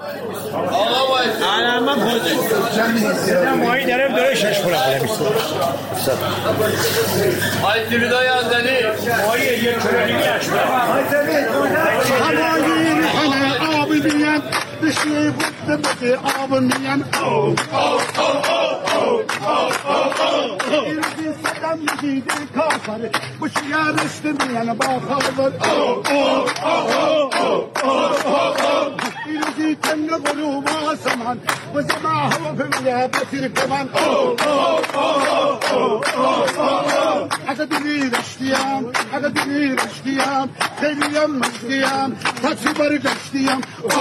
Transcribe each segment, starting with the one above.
آقا باید الان من خودم ماهی داره شش پول میشه های تیریدای ازدنی ماهی یک کلو دیگه اشبه همایی میکنه آبی بیان بشنی بود بده آب میان ایرزی سدم میگیده کافره بشیه رشت میان با خالبر ایرزی تنگ غروب آسمان و زمان هوا فمیه بسیر کمان اگه دنی رشتیم خیلیم مجدیم تاکسی برگشتیم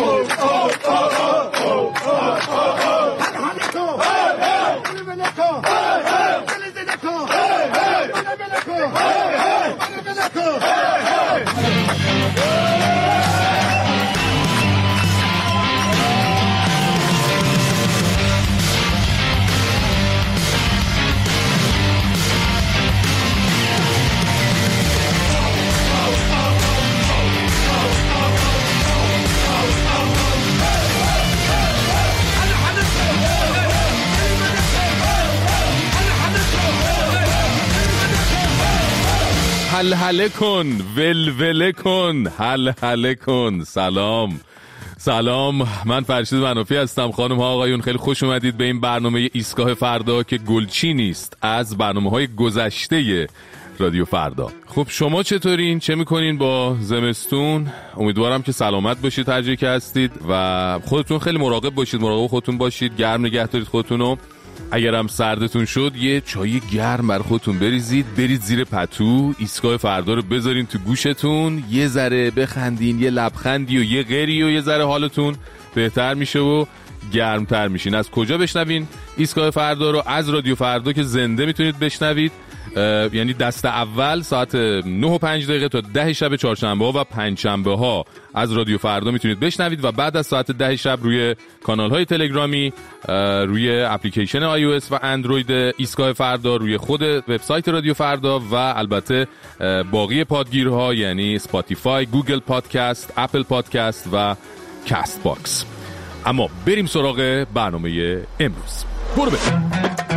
هل کن ول کن هل کن. سلام من فرشید منافی هستم. خانم ها آقایون خیلی خوش اومدید به این برنامه ایستگاه فردا که گلچی نیست از برنامه‌های گذشته رادیو فردا. خب شما چطورین؟ چه میکنین با زمستون؟ امیدوارم که سلامت باشید هر جایی که هستید و خودتون خیلی مراقب باشید، مراقب خودتون باشید، گرم نگه دارید خودتونو. اگرم سردتون شد یه چای گرم بر خودتون بریزید، برید زیر پتو، ایستگاه فردا رو بذارین تو گوشتون، یه ذره بخندین، یه لبخندی و یه غری و یه ذره حالتون بهتر میشه و گرمتر میشین. از کجا بشنوین ایستگاه فردا رو؟ از رادیو فردا که زنده میتونید بشنوید، یعنی دست اول ساعت 9:05 تا 10 شب چهارشنبه ها و پنجشنبه ها از رادیو فردا میتونید بشنوید و بعد از ساعت 10 شب روی کانال های تلگرامی، روی اپلیکیشن iOS و اندروید ایستگاه فردا، روی خود وبسایت رادیو فردا و البته باقی پادگیرها یعنی اسپاتیفای، گوگل پادکست، اپل پادکست و کست باکس. اما بریم سراغ برنامه امروز. برو بریم.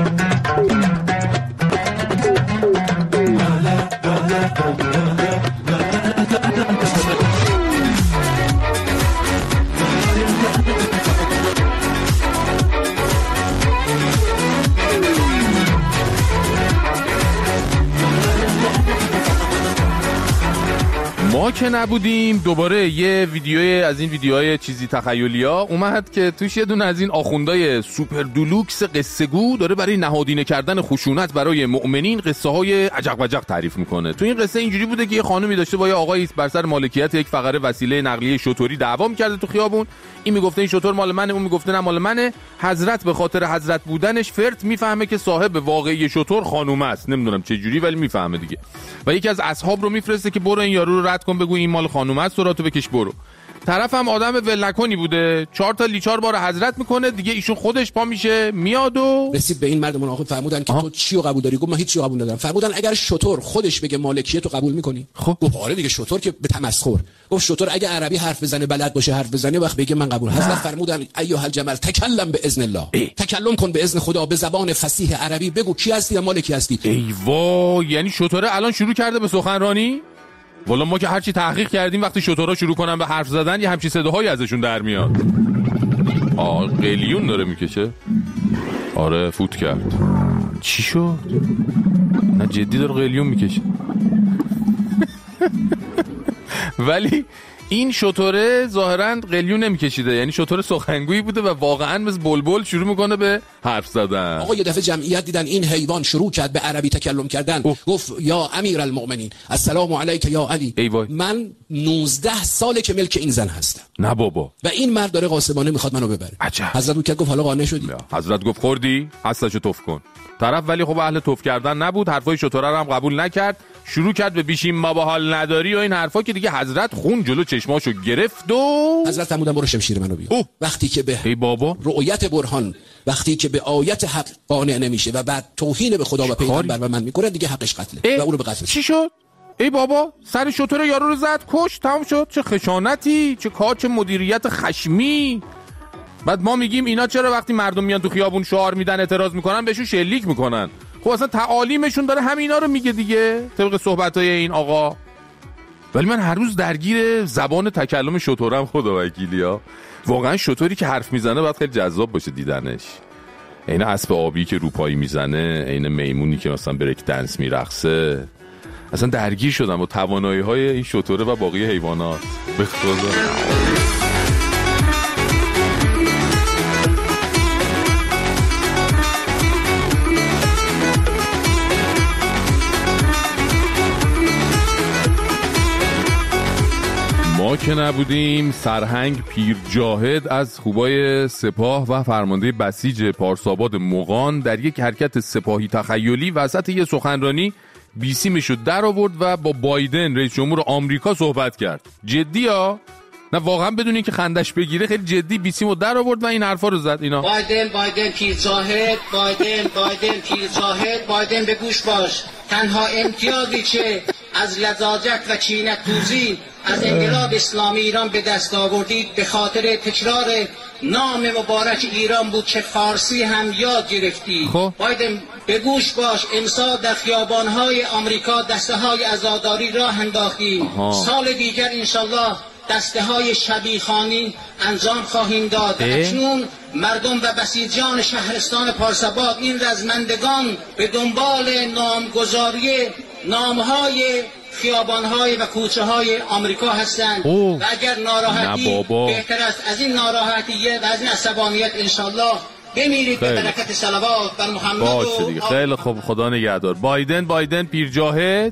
ما که نبودیم دوباره یه ویدیوی از این ویدیوهای چیزی تخیلی ها اومد که توش یه دونه از این آخوندای سوپر دولوکس قصه گو داره برای نهادینه کردن خشونت برای مؤمنین قصه های عجق وجق تعریف میکنه. تو این قصه اینجوری بوده که یه خانومی داشته با یه آقایی بر سر مالکیت یک فقره وسیله نقلیه شتوری دعوا میکرده تو خیابون. این میگفته این شتر مال منه، اون میگفته نه مال منه. حضرت به خاطر حضرت بودنش فرد میفهمه که صاحب واقعی شتر خانومه است، نمیدونم چه جوری ولی میفهمه دیگه، و یکی از اصحاب رو میفرسته که برو این یارو رو رد کن، بگو این مال خانومه است، سراتو بکش برو. طرف هم آدم ولنکنی بوده، 4 تا لیچار بار حضرت میکنه دیگه، ایشون خودش پا میشه میاد و رسید به این مرد مناقب. فرمودن که تو چی رو قبول داری؟ گفت من هیچ چیزی قبول ندارم. فرمودن اگر شتر خودش بگه مالکیت رو قبول میکنی؟ خب گفت آره دیگه، شتر که به تمسخر. گفت شتر اگه عربی حرف بزنه، بلد باشه حرف بزنه، وقت بگه من قبول. حضرت فرمودن ایها الجمل تکلم به اذن الله، تکلم کن به اذن خدا، به زبان فصیح عربی بگو کی هستی و مال کی هستی. ای وای، یعنی شتر الان شروع کرده به سخنرانی؟ والا ما که هرچی تحقیق کردیم وقتی شترها شروع کنن به حرف زدن یه همچین صداهایی ازشون در میاد. قلیون داره میکشه. آره فوت کرد. چی شد؟ نه جدی داره قلیون میکشه. ولی این شتره ظاهراً قلیون نمیکشیده، یعنی شتر سخنگویی بوده و واقعاً مثل بلبل شروع میکنه به حرف زدن. آقا یه دفعه جمعیت دیدن این حیوان شروع کرد به عربی تکلم کردن. گفت یا امیر المؤمنین السلام علیک یا علی. من 19 ساله که ملک این زن هستم. نه بابا. و این مرد داره قاسمانه میخواد منو ببره. عجب. حضرت گفت حالا قانع شدی؟ حضرت گفت خوردی؟ هستشو توف کن. طرف ولی خب اهل توف کردن نبود، حرفای شتره رو هم قبول نکرد، شروع کرد به بیشیم ما با حال نداری و این حرفا که دیگه حضرت خون جلو چشماشو گرفت و حضرت فرمودن برو شمشیر منو بیار. وقتی که به ای بابا رؤیت برهان، وقتی که به آیت حق قانع نمیشه و بعد توهین به خدا و پیغمبر و من میکنه، دیگه حقش قتله و اونو به قتل. چی شد؟ ای بابا سر شتر یارو رو زد، کشت، تمام شد. چه خشانتی، چه کار، چه مدیریت خشمی. بعد ما میگیم اینا چرا وقتی مردم میان تو خیابون شعار میدن اعتراض میکنن بهشون شلیک میکنن؟ خب اصلا تعالیمشون داره همینا رو میگه دیگه طبق صحبتای این آقا. ولی من هر روز درگیر زبان تکلم شترم خدا وکیلیا. واقعا شتری که حرف میزنه باید خیلی جذاب باشه دیدنش. عین اسب آبی که روپایی میزنه، عین میمونی که مثلا بریک دنس میرقصه. اصلا درگیر شدم با توانایی‌های این شتره و باقی حیوانات. به خدا. ما که نبودیم سرهنگ پیر جاهد از خوبای سپاه و فرمانده بسیج پارساباد مغان در یک حرکت سپاهی تخیلی وسط یه سخنرانی بیسیمشو در آورد و با بایدن رئیس جمهور آمریکا صحبت کرد. جدی ها؟ نه واقعا بدون اینکه خندش بگیره خیلی جدی بیسیمو در آورد و این حرفا رو زد. اینا بایدن پیر جاهد، بایدن پیر جاهد، بایدن به گوش باش. تنها امتیازی که از لجاجت و کینه‌توزی از انقلاب اسلامی ایران به دست آوردید به خاطر تکرار نام مبارک ایران بود که فارسی هم یاد گرفتی. بایدن به گوش باش. امسال در خیابان‌های آمریکا دسته‌های عزاداری راه انداختیم. سال دیگر انشالله دسته‌های شبیخوانی انجام خواهیم داد. اکنون مردم و بسیجان شهرستان پارساباد این رزمندگان به دنبال نامگذاری نام‌های خیابان‌های و کوچه‌های آمریکا هستند و اگر ناراحتی بهتر است از این ناراحتیه و از این عصبانیت انشالله بمیرید به برکت صلوات بر محمد. باشه دیگه. خیلی خوب، خدا نگهدار. بایدن پیر جاهد،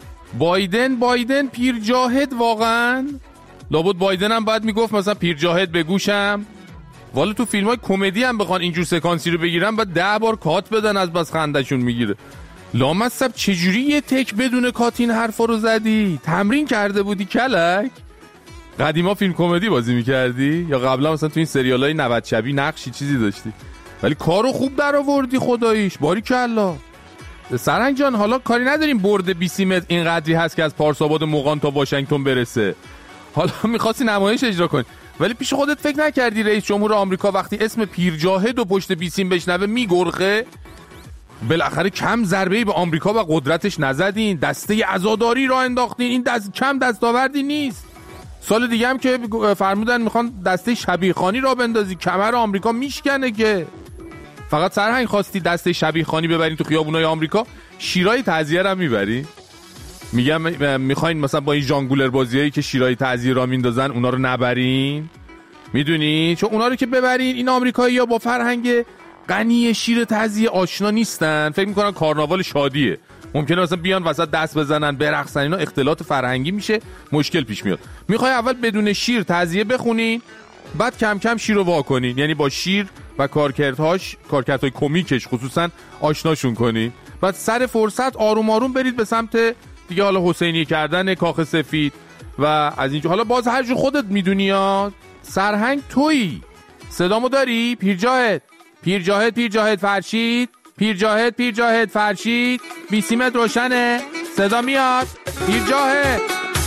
بایدن پیر جاهد. واقعا لابد بایدن هم باید میگفت مثلا پیر جاهد به گوشم. والا تو فیلم‌های کمدی هم بخوان اینجور سکانسی رو بگیرن بعد 10 بار کات بدن از بس خندشون میگیره. لامصب چجوری یه تک بدون کاتین حرفا رو زدی؟ تمرین کرده بودی کلک؟ قدیما فیلم کمدی بازی میکردی؟ یا قبلا مثلا تو این سریالای 90 شبی نقشی چیزی داشتی؟ ولی کارو خوب در آوردی خداییش. باریکلا. سرهنگ جان حالا کاری نداریم برد 20 متر اینقدری هست که از پارساباد مغان تا واشنگتن برسه. حالا می‌خواستی نمایش اجرا کنی ولی پیش خودت فکر نکردی رئیس جمهور آمریکا وقتی اسم پیر جاهد و پشت بیسیم بشنوه میگرخه؟ بالاخره کم ضربه‌ای به آمریکا و قدرتش نزدین، دسته عزاداری را انداختین. این کم دستاوردی نیست. سال دیگه هم که فرمودن میخوان دسته شبیخوانی را بندازی، کمر آمریکا میشکنه که. فقط سرهنگ خواستی دسته شبیخوانی ببرین تو خیابونای آمریکا، شیرای تعزیه را میبری؟ میگم میخواین مثلا با این ژانگولر بازیایی که شیرای تعزیه را میندازن اونا رو نبرین؟ میدونی چون اونا رو که ببرین این آمریکایی‌ها با فرهنگ غنی شیر تعزیه آشنا نیستن، فکر میکنن کارناوال شادیه. ممکنه مثلا بیان وسط دست بزنن برقصن، اینا اختلاط فرهنگی میشه، مشکل پیش میاد. میخوای اول بدون شیر تعزیه بخونین بعد کم کم شیر رو وا کنین، یعنی با شیر و کارکردهای کمیکش خصوصا آشناشون کنین، بعد سر فرصت آروم آروم برید به سمت دیگه حالا حسینی کردن کاخ سفید و از اینجا. حالا باز هر جو خودت میدونی ها. سرهنگ تویی، صدامو داری؟ پیر جاهد فرشید، پیر جاهد فرشید، بیسیمت روشنه، صدا میاد، پیر جاهد.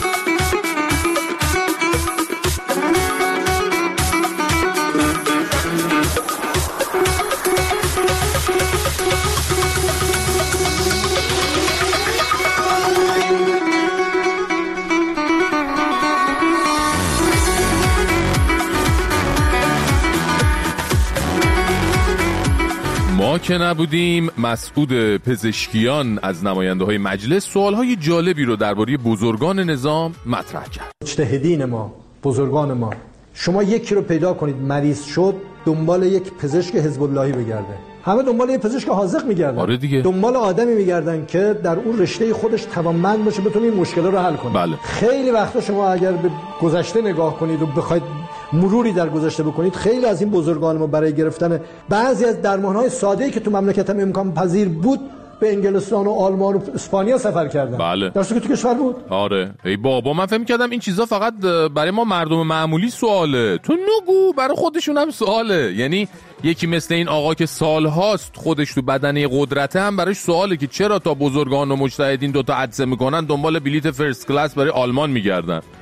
ما که نبودیم مسعود پزشکیان از نماینده‌های مجلس سوال‌های جالبی رو درباره بزرگان نظام مطرح کرد. مجتهدین ما، بزرگان ما، شما یکی رو پیدا کنید مریض شد دنبال یک پزشک حزب اللهی بگرده، همه دنبال یک پزشک حاذق میگردن. آره دیگه. دنبال آدمی میگردن که در اون رشته خودش توانمند باشه بتونه این مشکل رو حل کنه. بله. خیلی وقتا شما اگر به گذشته نگاه کنید و بخواید مروری در گذشته بکنید، خیلی از این بزرگان ما برای گرفتن بعضی از درمان‌های ساده‌ای که تو مملکت هم امکان پذیر بود به انگلستان و آلمان و اسپانیا سفر کردن. بله. درسته که تو کشور بود؟ آره. ای بابا من فهم کردم این چیزا فقط برای ما مردم معمولی سواله. تو نگو برای خودشون هم سواله. یعنی یکی مثل این آقا که سالهاست خودش تو بدنه قدرته هم براش سواله که چرا تا بزرگان و مجتهدین دوتا عدسه میکنن دنبال بلیت فرست کلاس برای آلمان میگردن.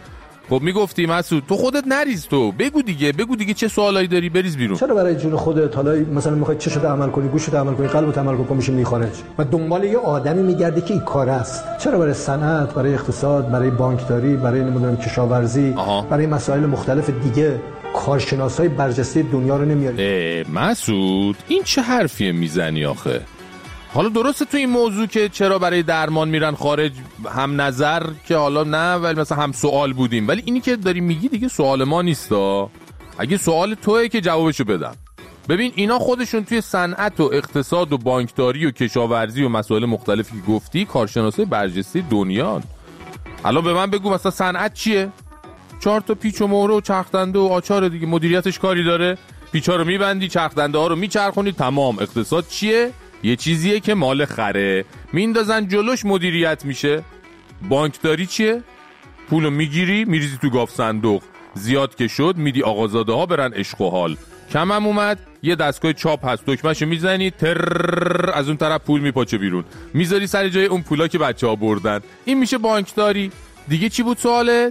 خب میگفتی مسعود تو خودت نریز، تو بگو دیگه چه سوالایی داری بریز بیرون. چرا برای جون خودت حالا مثلا میخوای چشت عمل کنی، گوشت عمل کنی، قلبت عمل کنی، میشی خارج و دنبال یه آدمی میگردی که این کار است؟ چرا برای صنعت، برای اقتصاد، برای بانکداری، برای نمیدونم کشاورزی، برای مسائل مختلف دیگه کارشناسای برجسته دنیا رو نمیاری؟ مسعود این چه حرفیه میزنی آخه؟ حالا درسته تو این موضوع که چرا برای درمان میرن خارج هم نظر که حالا نه، ولی مثلا هم سوال بودیم، ولی اینی که داری میگی دیگه سوال ما نیستا. اگه سوال توئه که جوابشو بدم. ببین اینا خودشون توی صنعت و اقتصاد و بانکداری و کشاورزی و مسائل مختلفی که گفتی کارشناسای برجسته دنیان. الان به من بگو مثلا صنعت چیه؟ 4 تا پیچ و مهره و چرخدنده و آچار دیگه، مدیریتش کاری داره؟ پیچا رو میبندی، چرخدنده ها رو میچرخونی، تمام. اقتصاد چیه؟ یه چیزیه که مال خره میندازن جلوش مدیریت میشه. بانکداری چیه؟ پولو میگیری میریزی تو گاف صندوق، زیاد که شد میدی آقازاده ها برن عشق و حال، کمم اومد یه دستگاه چاپ هست دکمهشو میزنی تر از اون طرف پول میپاچه بیرون، میذاری سر جای اون پولا که بچه‌ها بردن. این میشه بانکداری. دیگه چی بود سوالت؟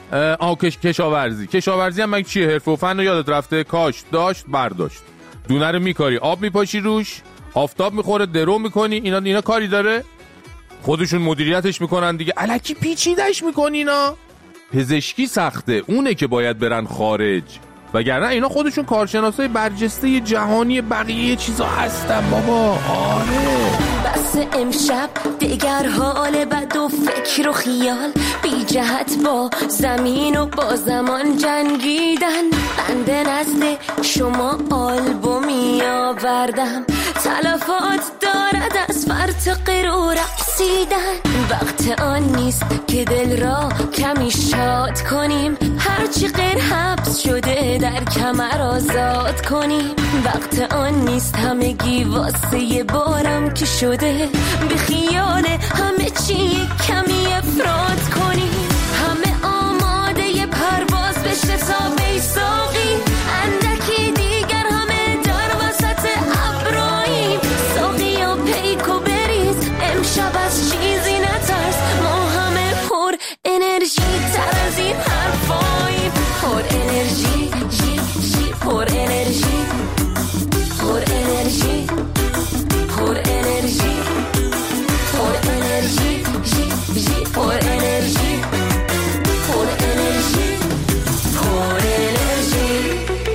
کشاورزی هم مگه چیه؟ حرفه و فن رو یادت رفته؟ کاشت، داشت، برداشت، دونه رو میکاری، آب میپاشی روش، آفتاب میخوره، درو میکنی. اینا کاری داره؟ خودشون مدیریتش میکنن دیگه. الکی پیچیدش میکنی اینا. پزشکی سخته، اونه که باید برن خارج، وگرنه اینا خودشون کارشناسای برجسته جهانی بقیه چیزا هستن بابا. آره بس امشب دیگر حال بد و فکر و خیال بی جهت با زمین و با زمان جنگیدن. بنده نزد شما آلبومی آوردم، تلفات دارد از فرط غرور رقصیدن. وقت آن نیست که دل را کمی شاد کنیم، هرچی غیر حبس شده در کمر آزاد کنیم. وقت آن نیست همگی واسه بارم که شده، بی خیال همه چی کمی افراد کنیم. همه آماده پرواز بشه تا بیساقی، اندکی دیگر همه در وسط ابراییم. ساقی و پیک و بریز امشب از چیزی نترس، ما همه پر انرژی تر از این حرفاییم. پر انرژی پر انرژی پر انرژی پر انرژی پر انرژی پر انرژی پر انرژی پر انرژی.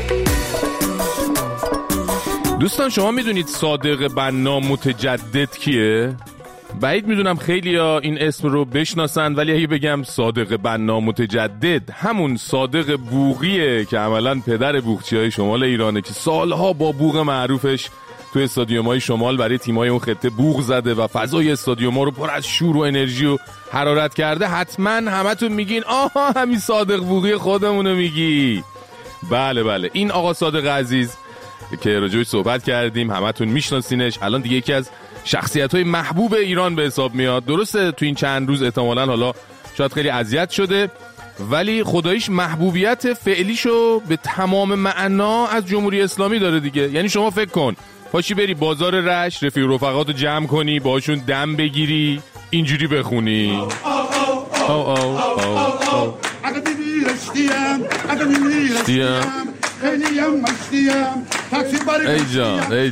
دوستان شما میدونید صادق بنا متجدد کیه؟ بعید میدونم خیلی ها این اسم رو بشناسن، ولی اگه بگم صادق بنا متجدد، همون صادق بوقیه که عملاً پدر بوقچی‌های شمال ایرانه که سالها با بوق معروفش تو استادیوم‌های شمال برای تیم‌های اون خطه بوق زده و فضای استادیوم‌ها رو پر از شور و انرژی و حرارت کرده. حتماً همتون میگین آها همین صادق بوقی خودمونو میگی. بله این آقا صادق عزیز که راجعش صحبت کردیم، همتون میشناسینش. الان دیگه یکی از شخصیت‌های محبوب ایران به حساب میاد. درسته تو این چند روز احتمالاً حالا شاید خیلی اذیت شده، ولی خداییش محبوبیت فعلیشو به تمام معنا از جمهوری اسلامی داره دیگه. یعنی شما فکر کن پاشی بری بازار رشت، رفیق رفقاتو جمع کنی، باهاشون دم بگیری، اینجوری بخونی ای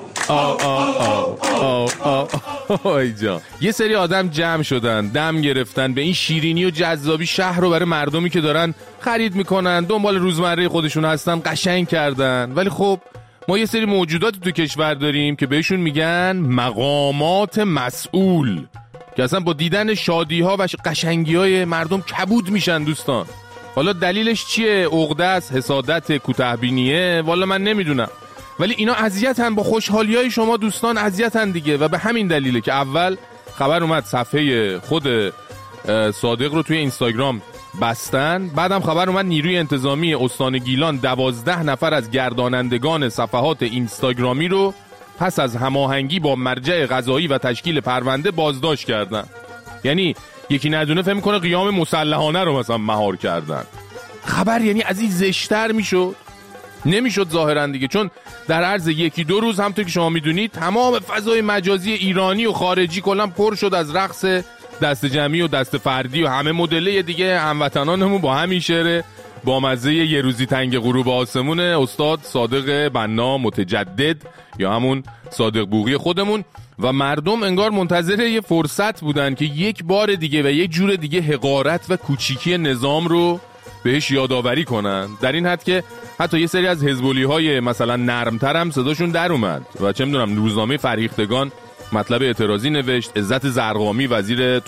جان. یه سری آدم جمع شدن، دم گرفتن به این شیرینی و جذابی شهر رو برای مردمی که دارن خرید میکنن، دنبال روزمره خودشون هستن، قشنگ کردن. ولی خب ما یه سری موجوداتی تو کشور داریم که بهشون میگن مقامات مسئول، که اصلا با دیدن شادی ها و قشنگی های مردم کبود میشن دوستان. حالا دلیلش چیه؟ عقده است، حسادت، کوتاه‌بینیه، والا من نمیدونم، ولی اینا اذیتن با خوشحالی های شما دوستان، اذیتن دیگه. و به همین دلیله که اول خبر اومد صفحه خود صادق رو توی اینستاگرام بستن، بعدم خبر اومد نیروی انتظامی استان گیلان 12 نفر از گردانندگان صفحات اینستاگرامی رو پس از هماهنگی با مرجع قضایی و تشکیل پرونده بازداشت کردن. یعنی یکی ندونه فهم کنه قیام مسلحانه رو مثلا مهار کردن. خبر یعنی از این زشتر نمیشد ظاهرا دیگه، چون در عرض 1-2 روز همونطور که شما میدونید تمام فضای مجازی ایرانی و خارجی کلا پر شد از رقص دست جمعی و دست فردی و همه مدل دیگه هموطنانمون با همین شعر با مزه یه روزی تنگ غروب آسمون استاد صادق بنا متجدد یا همون صادق بوقی خودمون و مردم انگار منتظر یه فرصت بودن که یک بار دیگه و یک جور دیگه حقارت و کوچیکی نظام رو بهش یادآوری کنن، در این حد که حتی یه سری از حزب‌اللی‌های مثلا نرم‌تر هم صداشون در اومد و چه می‌دونم روزنامه فرهیختگان مطلب اعتراضی نوشت. عزت زرقامی وزیر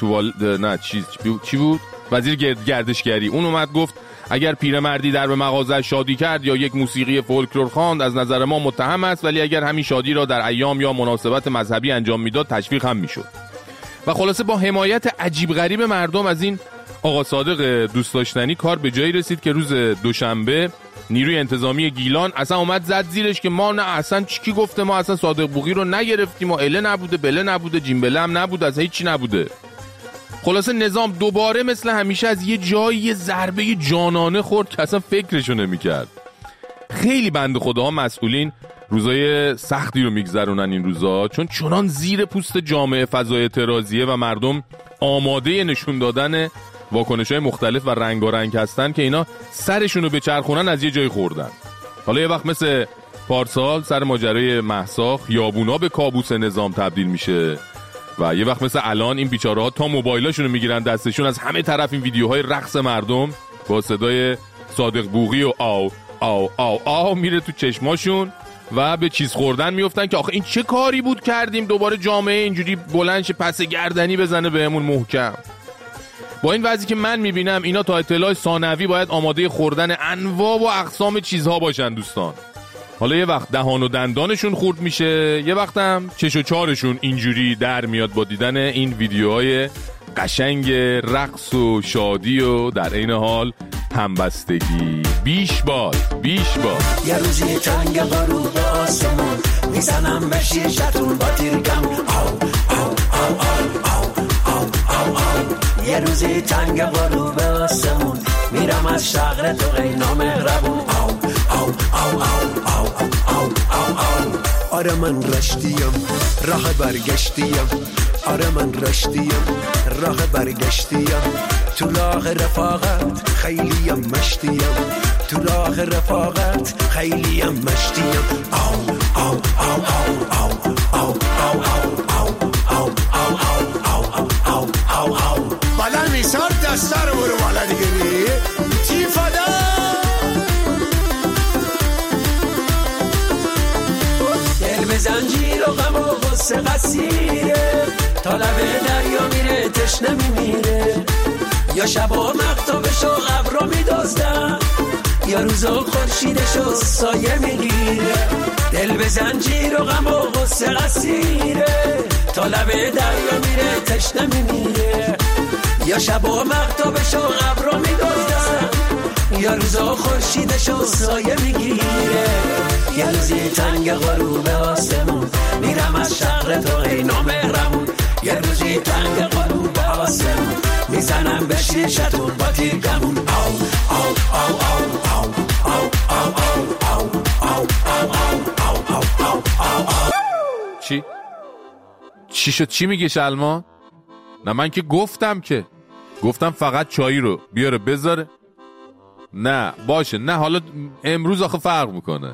چی بود؟ وزیر گردشگری اون اومد گفت اگر پیرمردی در به مغازه شادی کرد یا یک موسیقی فولکلور خواند از نظر ما متهم است، ولی اگر همین شادی را در ایام یا مناسبت مذهبی انجام میداد تشویق هم میشد. و خلاصه با حمایت عجیب غریب مردم از این آقا صادق دوست داشتنی کار به جایی رسید که روز دوشنبه نیروی انتظامی گیلان اصلا اومد زد زیرش که ما نه اصلا کی گفته، ما اصلا صادق بوقی رو نگرفتیم، ما اله نبوده، بله نبوده، جیمبله هم نبوده، از هیچی نبوده. خلاصه نظام دوباره مثل همیشه از یه جایی ضربه جانانه خورد که اصلا فکرشو نمی‌کرد. خیلی بنده خداها مسئولین روزای سختی رو میگذرونن این روزا، چون چنان زیر پوست جامعه فضای اعتراضیه و مردم آماده نشون دادن واکنش‌های مختلف و رنگارنگ هستن که اینا سرشونو به چرخونن از یه جای خوردن. حالا یه وقت مثل پارسال سر ماجرای مهسا خیابونا به کابوس نظام تبدیل میشه و یه وقت مثل الان این بیچاره‌ها تا موبایلاشونو میگیرن دستشون، از همه طرف این ویدیوهای رقص مردم با صدای صادق بوقی و آو آو آو آو میره تو چشماشون و به چیز خوردن میفتن که آخه این چه کاری بود کردیم دوباره جامعه اینجوری بلندش پس گردنی بزنه بهمون محکم. با این وضعی که من میبینم اینا تا اطلاع ثانوی باید آماده خوردن انواع و اقسام چیزها باشن دوستان. حالا یه وقت دهان و دندانشون خورد میشه، یه وقت هم چش و چارشون اینجوری در میاد با دیدن این ویدیوهای قشنگ رقص و شادی و در این حال همبستگی. بیش باد یه روزی تنگ غروب آسمون میزنم به شیشتون با تیرگم آو آو آو آو آو آو آو. یه روزی تنگ غروب آسمون میرم از شغل تو غینا مهربون آو آو آو آو آو آو آو. آره من رشتیم راه برگشتیم، آره من رشتیم راه برگشتیم، تو راه رفاقت خیلیم مشتیم، تو راه رفاقت خیلیم مشتیم آو آو آو آو آو آو آو آو آو آو آو آو آو. بلند میسار دسته رو برو بالا دیگه چی فدا دل به زنجیر و غم و غصه قصیره، تا لبه دریا میره تشنه میمیره، یا شبا مقتابشو ابرا میدازدن، یا روزا خورشیدشو سایه میگیره. دل به زنجیر و غم و غصه قصیره، تا لبه دریا میره تشنه میمیره، یا شبا مقتابشو ابرا میدازدن، یا روزا خورشیدشو سایه میگیره. یه روزی تنگ غروب آسمون میرم از شغل تو غینا مهربون، یه روزی تنگ غروب آسمون میزنم به شیشتون با تیرگمون آو آو آو آو آو آو آو آو آو آو آو آو. چی شد؟ چی میگه شلمان؟ نه من که گفتم فقط چایی رو بیاره بذاره. نه باشه، نه حالا امروز آخه فرق میکنه،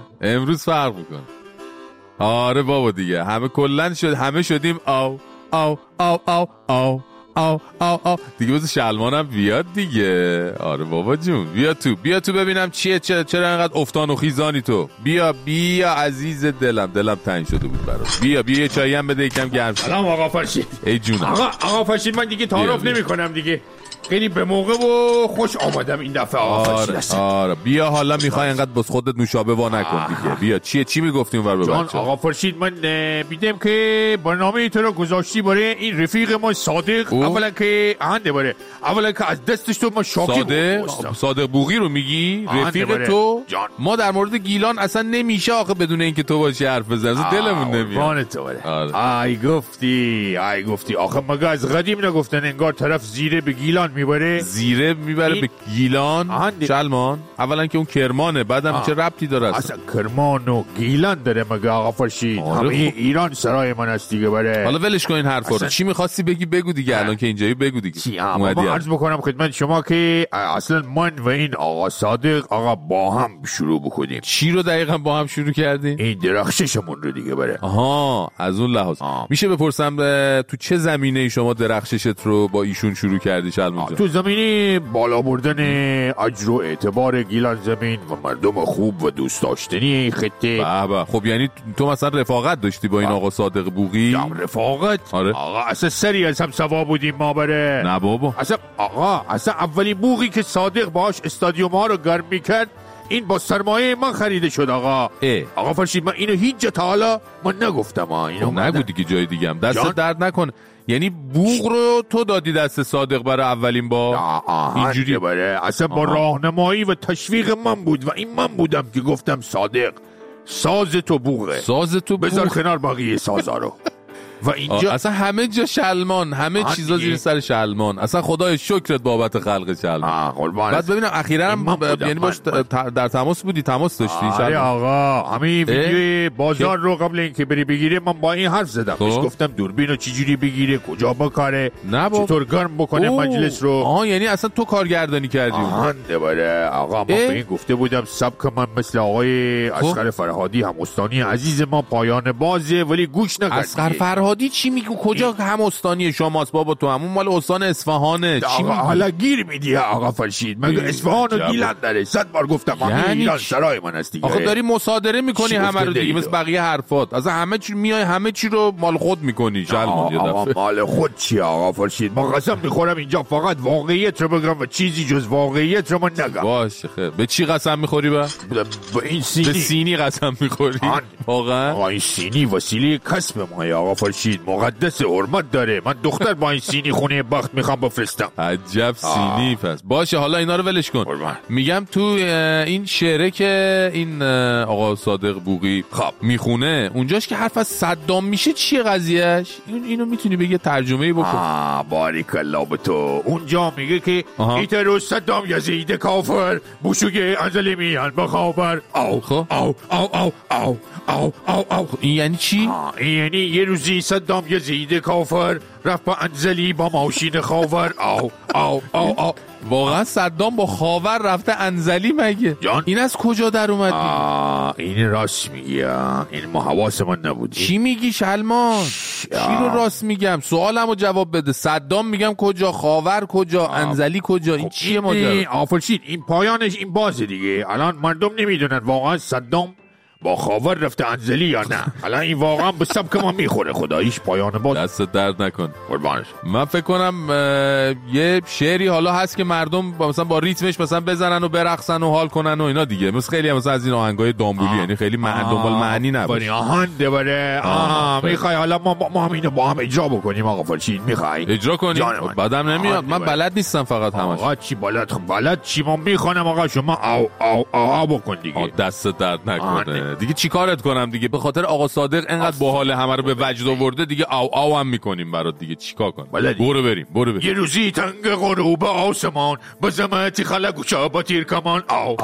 آره بابا دیگه همه کلن شد، همه شدیم آو آو آو آو آو آو آو آو دیگه. بذار شلمانم بیاد دیگه. آره بابا جون بیا تو ببینم چیه، چرا اینقدر افتان و خیزانی تو؟ بیا عزیز دلم تنگ شده بود برات. بیا یه چایی هم بده یکم گرم شه. سلام آقا فرشید. ای جونم آقا فرشید، من دیگه تعارف نمی‌کنم دیگه، خیلی به موقع و خوش آمدم این دفعه آقا فرشید. آره بیا حالا میخوای اینقدر بس خودت نوشابه وا نکن دیگه. بیا چی میگفتیم ور به بچه؟ آقا فرشید من دیدم که برنامه تو رو گذاشتی برای این رفیق ما صادق. اولا که از دستش تو ما شاکی صادق بوقی رو میگی رفیق تو؟ ما در مورد گیلان اصلا نمیشه آخه بدون اینکه تو باشی حرف بزنی، دلمون نمیاد. ای گفتی آخه مگه از قدیم نگفتن انگار طرف زیره به گیلان میبره، زیره میبره به گیلان. شلمان اولا که اون کرمانه، بعدم چه ربطی داره اصلا کرمان و گیلان داره مگه آقا فرشید؟ همه ایران سرای من است دیگه. بره حالا ولش کن این حرفا رو. چی می‌خواستی بگی بگو دیگه. الان که اینجایی بگو دیگه. من عرض بکنم خدمت شما که اصلا من و این آقا صادق آقا با هم شروع بکنیم. چی رو دقیقاً با هم شروع کردین؟ این درخششمون رو دیگه. بره آها از اون لحاظ میشه بپرسم تو چه زمینه‌ای شما درخششت رو با ایشون شروع کردی شلمان جان؟ تو زمینه بالا بردن اجر و اعتبار گیلان زمین و مردم خوب و دوست داشتنی خطه. بابا خب یعنی تو مثلا رفاقت داشتی با این آقا صادق بوقی؟ رفاقت؟ آره. آقا اصلا سری از هم سوا بودیم ما. بره نه بابا اصلا اولین بوقی که صادق باش استادیوم ها رو گرم میکرد این با سرمایه من خریده شد. آقا فرشید من اینو هیچ جا تا حالا من نگفتم. اینو نگو دیگه جای دیگه هم دست درد نکن. یعنی بوق رو تو دادی دست صادق برای اولین بار؟ اینجوری بره اصلا با راهنمایی و تشویق من بود و این من بودم که گفتم صادق ساز تو بوقه، بذار کنار باقی سازا رو. و اینجا اصلا همه جا شلمان، همه چیزا زیر سر شلمان. اصلا خدای شکرت بابت خلق شلمان. بعد ببینم اخیراً یعنی باش در تماس بودی، تماس داشتی شلمان؟ آره آقا همین ویدیو بازار رو قبل اینکه بری بگیره من با این حرف زدم. بهش گفتم دوربین رو چجوری بگیره، کجا بکاره، چطور گرم بکنه مجلس رو. یعنی اصلا تو کارگردانی کردی؟ بله آقا من به این گفته بودم سبک من مثل آقای اصغر فرهادی همستانی عزیز ما پایان بازه ولی گوش نکرد. اصغر فرهادی چی میگو؟ کجا همستانی شماست بابا؟ تو همون مال استان اصفهانه. چی میگو؟ حالا گیر میدی آقا فرشید؟ مگه اصفهان و گیلان داره؟ 100 بار گفتم یعنی ایران سرای من است دیگه. آخه داری مصادره میکنی همه رو دیگه مثل بقیه حرفات. از همه چی میای همه چی رو مال خود میکنی شلمان. یه دفعه مال خود چی آقا فرشید؟ ما قسم میخورم اینجا فقط واقعیت رو بگم و چیزی جز واقعیت رو من نگم. باشه خیر. به چی قسم میخوری با این سینی؟ به سینی قسم میخوری واقعا؟ آقا این سینی وسیله کسب ما آقا فرشید، مقدس حرمت داره. من دختر با این سینی خونه بخت میخوام بفرستم. عجب سینی پس. باشه حالا اینا رو ولش کن. میگم تو این شعره که این آقا صادق بوقی میخونه اونجاش که حرف از صدام میشه چیه قضیهش؟ اینو میتونی بگه ترجمه‌ای بکن؟ باریک الله به تو. اونجا میگه که ایتر صدام یزید کافر بوشوگه انزلی میان بخاور. او او او او او او او. این یعنی چی؟ این یعنی یه روزی صدام یزید کافر رفت با انزلی با ماشین خاور. او او او او. واقعا صدام با خاور رفته انزلی مگه؟ این از کجا در اومد؟ این راست میگی. این ما حواس من نبود. چی میگی شلمان؟ چی رو راست میگم؟ سوالمو جواب بده. صدام میگم کجا، خاور کجا، انزلی کجا؟ این چیه ماجرا؟ آفرشید این پایانش این بازه دیگه. الان مردم نمیدونن واقعا صدام با خاور رفته انزلی یا نه. الان این واقعا به سبک ما میخوره. خداییش پایان باز. دست درد نکن قربانش. من فکر کنم یه شعری حالا هست که مردم مثلا با ریتمش مثلا بزنن و برقصن و حال کنن و اینا دیگه. مثل خیلی مثلا از این آهنگای دامبولی، یعنی خیلی دنبال معنی نباشه. آهنده بره. میخوای حالا ما هم اینو با هم اجرا بکنیم آقا فرشید؟ میخوای اجرا کنیم؟ بعدم نمیاد. من بلد نیستم فقط همش. آقا چی بلد چی ما میخوانم آقا شما او بکن دیگه. دست درد نکنه دیگه. چی کارت کنم دیگه؟ به خاطر آقا صادق انقدر باحال همه رو به وجد آورده دیگه. او هم میکنیم برات دیگه. چیکار کنم؟ برو بریم. یه روزی تنگ غروب آسمان بزمتی خلقوشا با تیر کمان.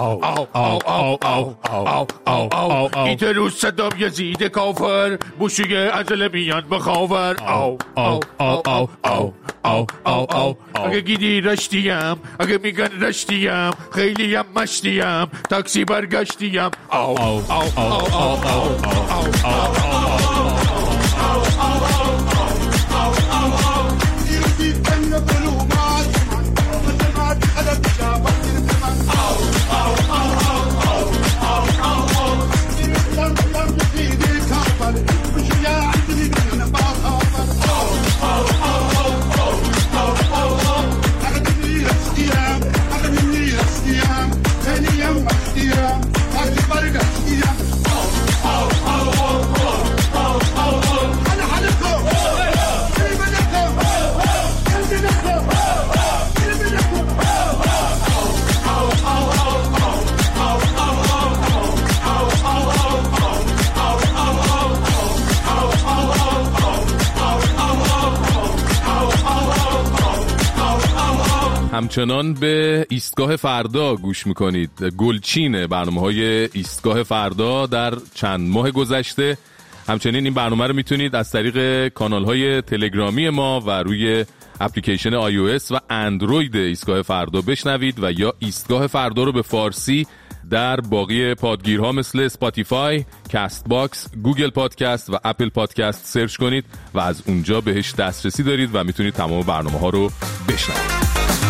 او ایت روز صدام یزید کافر بوشوگه انزل میان بخاور. او اگه گیدی رشتیم، اگه میگن رشتیم، خیلی هم مشتیم، تاکسی برگشتیم. همچنان به ایستگاه فردا گوش میکنید. گلچین برنامه‌های ایستگاه فردا در چند ماه گذشته. همچنین این برنامه رو میتونید از طریق کانال‌های تلگرامی ما و روی اپلیکیشن iOS و اندروید ایستگاه فردا بشنوید و یا ایستگاه فردا رو به فارسی در باقی پادگیرها مثل اسپاتیفای، کست باکس، گوگل پادکست و اپل پادکست سرچ کنید و از اونجا بهش دسترسی دارید و میتونید تمام برنامه ها رو بشنوید.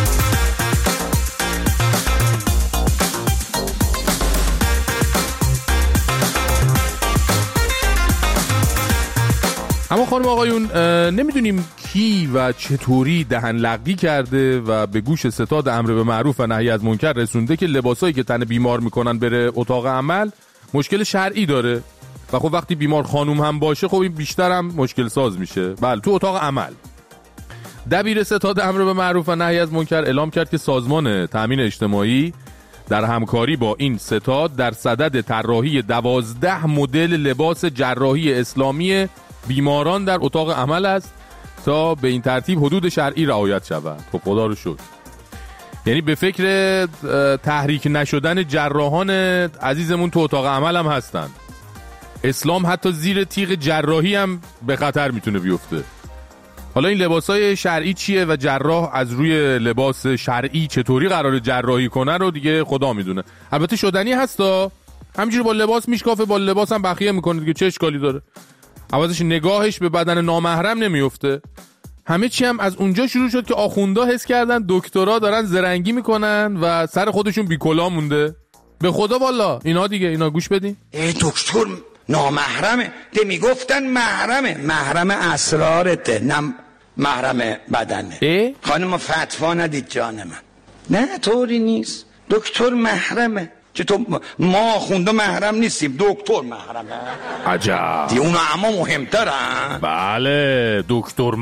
اما خانم آقایون، نمیدونیم کی و چطوری دهن لقی کرده و به گوش ستاد امر به معروف و نهی از منکر رسونده که لباسایی که تن بیمار میکنن بره اتاق عمل مشکل شرعی داره و خب وقتی بیمار خانوم هم باشه خب این بیشتر هم مشکل ساز میشه. بله، تو اتاق عمل دبیر ستاد امر به معروف و نهی از منکر اعلام کرد که سازمان تامین اجتماعی در همکاری با این ستاد در صدد طراحی 12 مدل لباس جراحی اسلامی بیماران در اتاق عمل است تا به این ترتیب حدود شرعی رعایت شود. خب خدا رو شکر. یعنی به فکر تحریک نشدن جراحان عزیزمون تو اتاق عمل هم هستن. اسلام حتی زیر تیغ جراحی هم به خطر میتونه بیفته. حالا این لباسای شرعی چیه و جراح از روی لباس شرعی چطوری قراره جراحی کنه رو دیگه خدا میدونه. البته شدنی هستا، همینجوری با لباس میشکافه، با لباس هم بخیه میکنه دیگه، چه اشکالی داره؟ عوضش نگاهش به بدن نامحرم نمیفته. همه چی هم از اونجا شروع شد که آخوندا حس کردن دکترا دارن زرنگی میکنن و سر خودشون بیکلا مونده. به خدا والا اینا دیگه، اینا گوش بدین. دکتر نامحرمه، ده میگفتن محرم اسرارته، نه محرم بدنه. خانم فتوا ندید جان من. نه طوری نیست، دکتر محرمه. چطور ما خونده محرم نیستیم، دکتر محرمه. عجب دی اونا اما مهمترن. بله دکتر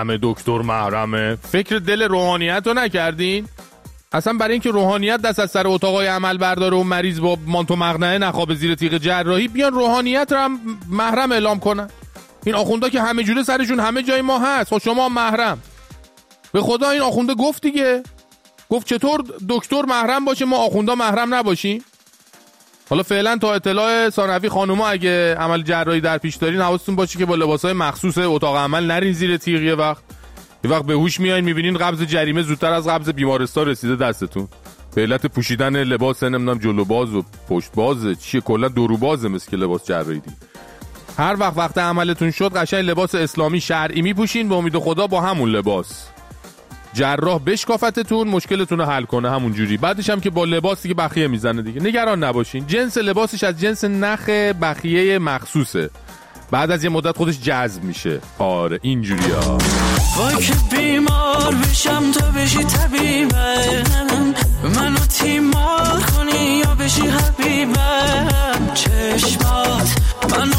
محرمه. فکر دل روحانیت رو نکردین؟ اصلا برای اینکه روحانیت دست از سر اتاقای عمل برداره و مریض با مانتو مقنعه نخوابه زیر تیغ جراحی، بیان روحانیت رو هم محرم اعلام کنن. این آخوندا که همه جوره سرشون همه جای ما هست، خب شما محرم. به خدا این آخونده گفت دیگه، گفت چطور دکتر محرم باشه ما آخوندا محرم نباشیم؟ حالا فعلا تا اطلاع ثانوی خانوما اگه عمل جراحی در پیش دارین حواستون باشه که با لباسای مخصوص اتاق عمل نرین زیر تیغ. یه وقت به هوش میایین میبینین قبض جریمه زودتر از قبض بیمارستان رسیده دستتون. به علت پوشیدن لباس نمیدونم جلو باز و پشت باز چیه، کلا درو بازه مثل که لباس جراحی دی. هر وقت عملتون شد قشنگ لباس اسلامی شرعی میپوشین، به امید خدا با همون لباس جراح بشکافتتون مشکلتون رو حل کنه همون جوری. بعدش هم که با لباسی که بخیه میزنه دیگه نگران نباشین، جنس لباسش از جنس نخ بخیه مخصوصه، بعد از یه مدت خودش جذب میشه. آره اینجوریه. وای که بیمار بشم تا بشی طبیبم، منو تیمار کنی یا بشی حبیبم. چشمات منو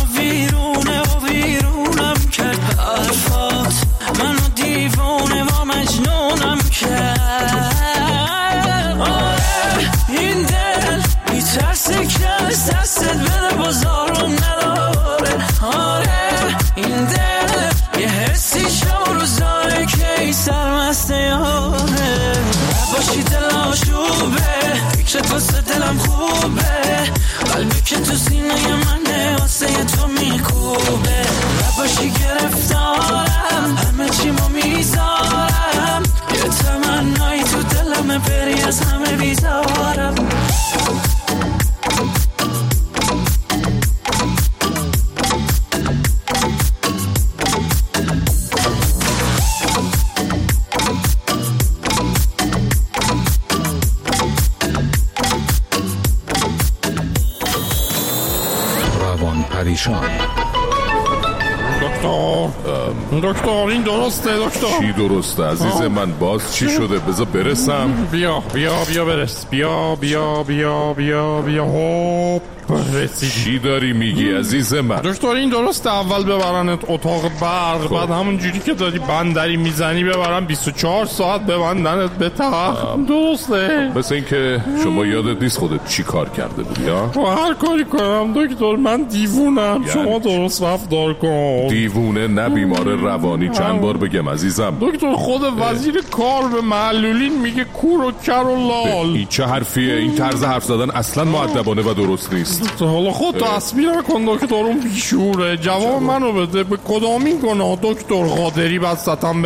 ویرونم کرد، حرفات منو دیوونه و مجنونم کرد. آره این دل میترسه که از دستت بده بازارم نداره. آره این دل یه حسی شب روزاره که ای سرمست یاره. باشی دل آشوبه، فکر تو سه دلم خوبه، قلبی که تو سینه منه واسه تو میکوبه. باشی گرفتارم، همه چی ما میذارم، یه تمنایی تو دلم بری از همه بیزارم. روان پریشان. دکتر این درسته دکتر؟ چی درسته عزیز من؟ باز چی شده؟ بذار برسم. بیا برس. بیا هوپ چی داری میگی عزیز من؟ دکتر این درسته اول ببرنت اتاق برق، بعد همون جوری که داری بندری میزنی ببرن 24 ساعت ببندنت به تخت، درسته؟ مثل این که شما یادت نیست خودت چی کار کرده بودی ها؟ هر کاری کنم دکتر من دیوونم، شما درست رفتار کن. دیوونه نه بیمار روانی، چند بار بگم عزیزم؟ دکتر خود وزیر کار به معلولین میگه کور و کر و لال. این چه حرفیه؟ این طرز حرف زدن اصلا مؤدبانه و درست نیست. حالا خود تو اسبی نکن دکتر، اون بیشوره. جواب منو بده، به کدامین گناه دکتر قادری بستم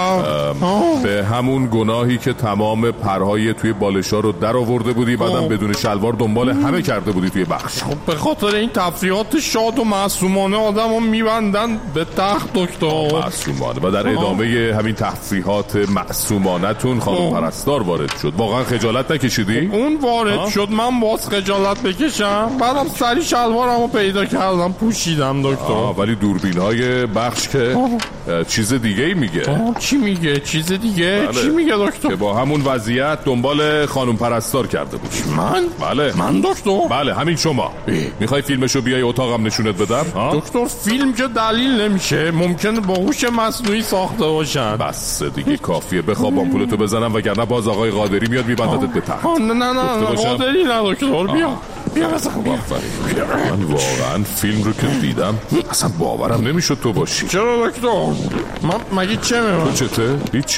به همون گناهی که تمام پرهای توی بالشا رو در آورده بودی، بعدم بدون شلوار دنبال همه کرده بودی توی بخش. به خاطر این تفریحات شاد و معصومانه آدمو میبندن به تخت دکتر. معصومانه. و در ادامه همین تفریحات معصومانه تون خانم پرستار وارد شد. واقعا خجالت نکشیدی؟ اون وارد شد، من باز خجالت بکشم؟ بعدم سری شلوارمو پیدا کردم پوشیدم دکتر. ولی دوربین‌های بخش که چیز دیگه ای میگه. چی میگه؟ چیز دیگه؟ بله. چی میگه دکتر؟ که با همون وضعیت دنبال خانم پرستار کرده بود. من؟ بله. من دکتر؟ بله همین شما. میخوای فیلمشو بیای اتاقم نشونت بدم؟ دکتر فیلم که دلیل نمیشه، ممکنه با هوش مصنوعی ساخته باشن. بس دیگه کافیه، بخواب آمپولتو بزنم وگرنه باز آقای قادری میاد میبندتت به تخت. نه قادری نه دکتر، بیا بزن. من واقعا فیلم رو که دیدم اصلا باورم نمیشد تو باشی. چرا دکتر؟ من مگه چه میمونم؟ چته؟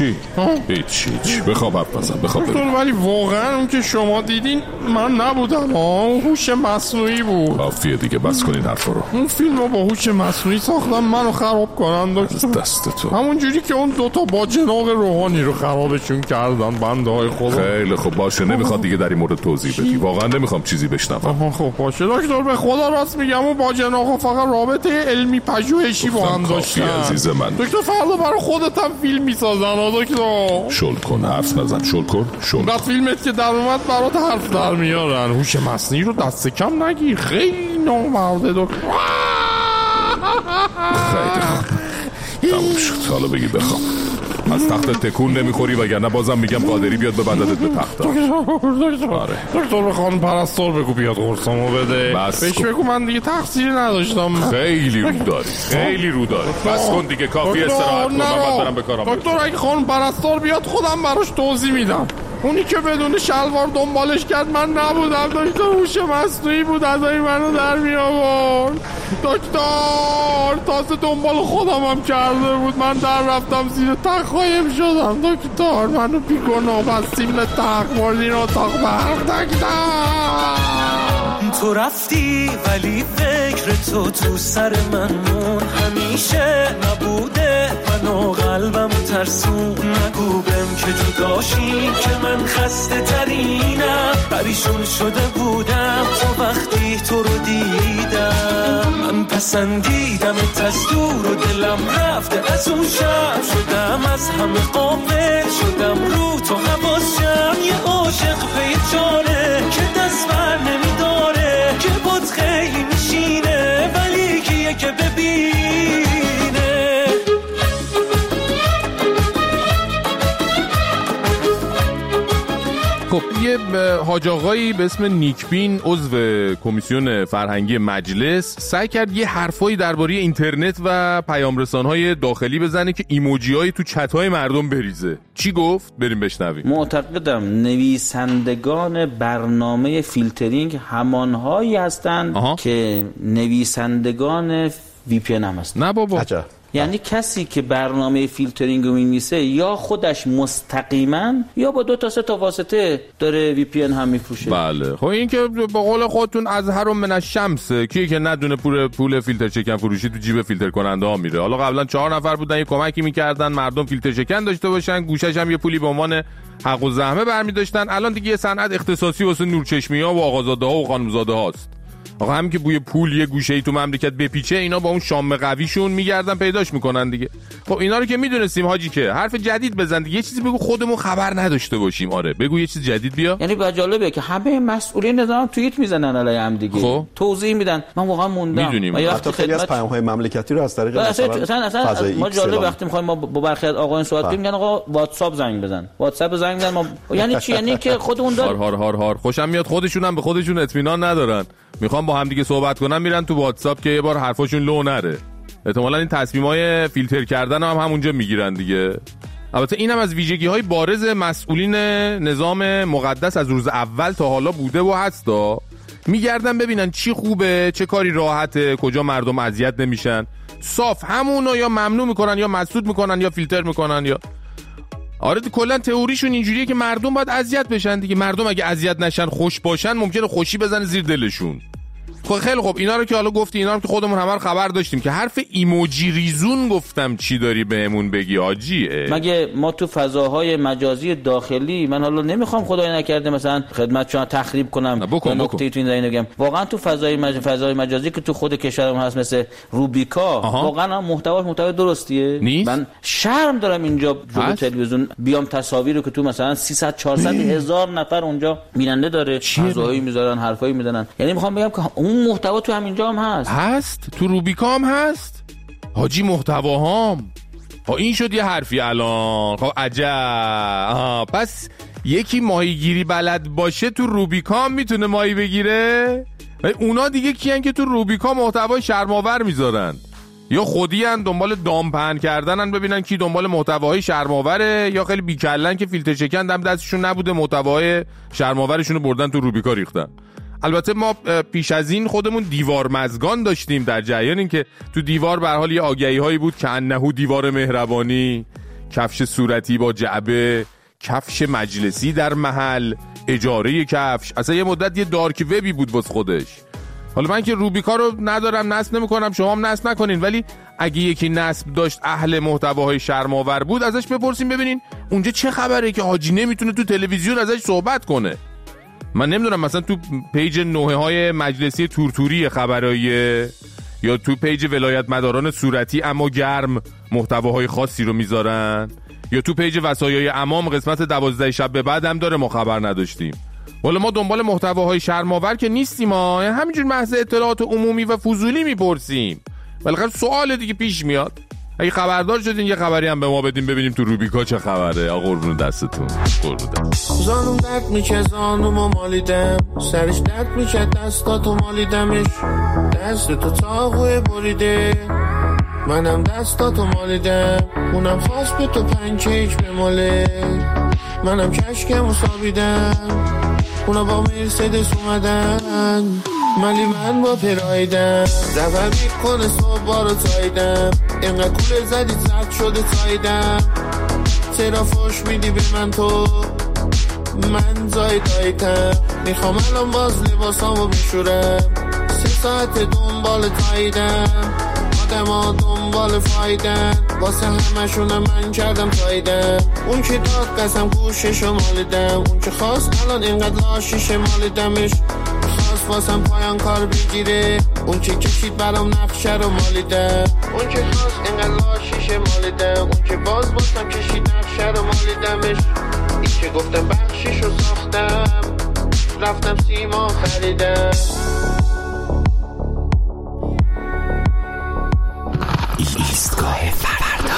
هیچ بخواب حرف بزن، بخواب دکتر. ولی واقعا اون که شما دیدین من نبودم، هوش مصنوعی بود. کافیه دیگه، بس کنین حرفا رو. اون فیلم رو با هوش مصنوعی ساختن منو خراب کنن دکتر. دست تو. همون جوری که اون دوتا باجناق روحانی رو خرابشون کردن بنده های خدا. خیلی خب باشه، نمیخواد دیگه در این مورد توضیح بدی، واقعا نمیخوام چیزی بشنوم. خب باشه دکتر، به خدا راست میگم اون باجناق فقط رابطه علمی پژوهشی با هم داشتن. عزیز من دکتر فردا برای خودت هم فیلم میسازن دکتر. شل کن، حرف نزن، شل کن. بعد فیلمت که در اومد برات حرف در میارن. هوش مصنوعی رو دست کم نگیر، خیلی نامرده دکتر. خیلی خوب تموم شد، حالا بگی بخوام. از تخت تکون نمیخوری وگرنه بازم میگم قادری بیاد ببنددت به تخت. دکتر به خانم پرستار بگو بیاد قرصامو بده. بهش بگو من دیگه تقصیری نداشتم. خیلی رو داری. بس کن دیگه، کافی استراحت کن، من باید برم به کارم. دکتر اگه خانم پرستار بیاد خودم براش توضیح میدم. اونی که بدون شلوار دنبالش کرد من نبودم دکتر، هوش مصنوعی بود ازای منو در می آورد دکتر. تازه دنبال خودم هم کرده بود، من در رفتم زیر تخت قایم شدم دکتر. منو بیگناه بستیم به تخت، بردین اتاق برق دکتر. تو رفتی ولی فکر تو سر من مون، همیشه نبوده من و قلبم ترسون. نگو بهم که جداشی که من خسته ترینم، پریشون شده بودم تو وقتی تو رو دیدم. من پسندیدم از دور و دلم رفته از اون شب، شدم از همه قافل، شدم رو تو حواسم. یه عاشق پیچاره که دست بر نمیداره، که بود خیلی میشینه ولی کیه که ببینه. خب یه حاج آقایی به اسم نیکبین عضو کمیسیون فرهنگی مجلس سعی کرد یه حرفایی درباره اینترنت و پیامرسان‌های داخلی بزنه که ایموجی‌های تو چت‌های مردم بریزه. چی گفت؟ بریم بشنویم. معتقدم نویسندگان برنامه فیلترینگ همانهایی هستند که نویسندگان VPN هم هستند. نه بابا. عجب. یعنی کسی که برنامه فیلترینگ رو می‌نویسه یا خودش مستقیما یا با 2 تا 3 تا واسطه داره VPN هم میفروشه. بله. خب این که به قول خودتون از هر من الشمس، کیه که ندونه پول فیلتر شکن فروشی تو جیب فیلتر کننده ها میره. حالا قبلا 4 نفر بودن یه کمکی میکردن مردم فیلتر شکن داشته باشن، گوشش هم یه پولی به عنوان حق و زحمه برمی‌داشتن. الان دیگه یه صنعت اختصاصی واسه نورچشمی‌ها و آقازاده‌ها و خانمزاده‌هاست. آقا همین که بوی پول یه گوشه‌ای تو مملکت بپیچه، اینا با اون شام قویشون میگردن پیداش میکنن دیگه. خب اینا رو که میدونستیم حاجی، که حرف جدید بزن دیگه، یه چیزی بگو خودمون خبر نداشته باشیم. آره بگو یه چیز جدید بیا. یعنی با جالبه که همه مسئولین نظام توییت میزنن علی هم دیگه. خب توضیح میدن. من واقعا موندم. میدونیم حتی خیلی از پیام‌های مملکتی رو از طریق مثلا ما جالب وقتی می‌خوایم ما با برخی از آقایان صحبت کنیم، میگن آقا واتساپ زنگ بزن. واتساپ زنگ بزن ما یعنی چی؟ یعنی که خودمون هار خوشم میاد خودشون هم به خودشون اطمینان ندارن. میخوام با هم دیگه صحبت کنن میرن تو واتساپ که یه بار حرفاشون لو نره. احتمالاً این تصمیمای فیلتر کردن هم همونجا میگیرن دیگه. البته اینم از ویژگی‌های بارز مسئولین نظام مقدس از روز اول تا حالا بوده و هستا. میگردن ببینن چی خوبه، چه کاری راحته، کجا مردم اذیت نمیشن. صاف همونو یا ممنوع میکنن یا مسدود میکنن یا فیلتر میکنن یا آره کلا تئوریشون اینجوریه که مردم باید اذیت بشن دیگه. مردم اگه اذیت نشن خوش باشن ممکنه خوشی بزنه زیر دلشون. خیلی خوب اینا رو که حالا گفتی، اینا رو که خودمون همه خبر داشتیم که حرف ایموجی ریزون گفتم چی داری بهمون بگی آجیه؟ مگه ما تو فضاهای مجازی داخلی، من حالا نمیخوام خدای نکرده مثلا خدمت شما تخریب کنم نکته تو این زمینه بگم، واقعا تو فضای مجازی که تو خود کشورم هست مثل روبیکا واقعا محتوای درستیه نیست؟ من شرم دارم اینجا جلوی تلویزیون بیام تصاویر رو که تو مثلا 300 400 هزار نفر اونجا بیننده داره فضایی میذارن حرفایی میزنن. یعنی میخوام بگم که اون محتوا تو همینجا هم هست تو روبیکا هم هست حاجی محتواهام. این شد یه حرفی الان. خب عجب. پس یکی ماهیگیری بلد باشه تو روبیکا هم میتونه ماهی بگیره؟ اونا دیگه کیان که تو روبیکا محتوای شرم‌آور میذارن؟ یا خودی ان دنبال دام پهن کردنن ببینن کی دنبال محتواهای شرم‌آوره، یا خیلی بیکلن که فیلتر شکن دم دستشون نبوده محتوای شرم‌آورشون رو بردن تو روبیکا ریختن. البته ما پیش از این خودمون دیوار مزگان داشتیم در جریان این که تو دیوار به هر حال یه آگهی هایی بود که انه دیوار مهربانی، کفش صورتی با جعبه، کفش مجلسی در محل، اجاره کفش. اصلا یه مدت یه دارک وبی بود واسه خودش. حالا من که روبیکا رو ندارم، نصب نمی‌کنم، شما هم نصب نکنین، ولی اگه یکی نصب داشت اهل محتواهای شرم‌آور بود ازش بپرسین ببینین اونجا چه خبره که حاجی نمیتونه تو تلویزیون ازش صحبت کنه. من نمیدونم مثلا تو پیج نوحه‌های مجلسی تورتوری خبراییه یا تو پیج ولایت مداران صورتی اما گرم محتواهای خاصی رو میذارن، یا تو پیج وصایای امام قسمت 12 شب به بعد هم داره ما خبر نداشتیم. والا ما دنبال محتواهای شرم‌آور که نیستیم، ما همینجور محض اطلاعات عمومی و فضولی میپرسیم. بالاخره سوال دیگه پیش میاد. اگه خبردار شدین یه خبری هم به ما بدین ببینیم تو روبیکا چه خبره. آقا قربون دستتون. قربون دست. زانوم درد میشه، زانومو مالیدم، سرش درد میشه، دستاتو مالیدمش، دست تو چاقوی بریده، منم دستاتو مالیدم، اونم خواست به تو پنکیک بماله، منم کشکمو سابیدم، اونا با مرسدس اومدن، ملی من با پرایدم، دفعه میکنه صبح بارو تایدم، اینقدر کوله زدی زد شده تایدم، چرا فوش میدی به من تو، من زایدایتم، میخوام الان باز لباسامو بشورم، 3 ساعت دنبال تایدم، آدم ها دنبال فایدن، واسه همشونم من کردم تایدم، اون که داد قسم گوششو مالیدم، اون که خواست الان اینقدر لاشیشه مالیدمش، خواست واسم پایان کار بگیره، اون که کشید برام نقشه رو مالیدم، اون که خواست اینقدر لاشیشه مالیدم، اون که باز واسم کشید نقشه رو مالیدمش، این که گفتم بخشیشو ساختم، رفتم سیما خریدم. ایستگاه فردا.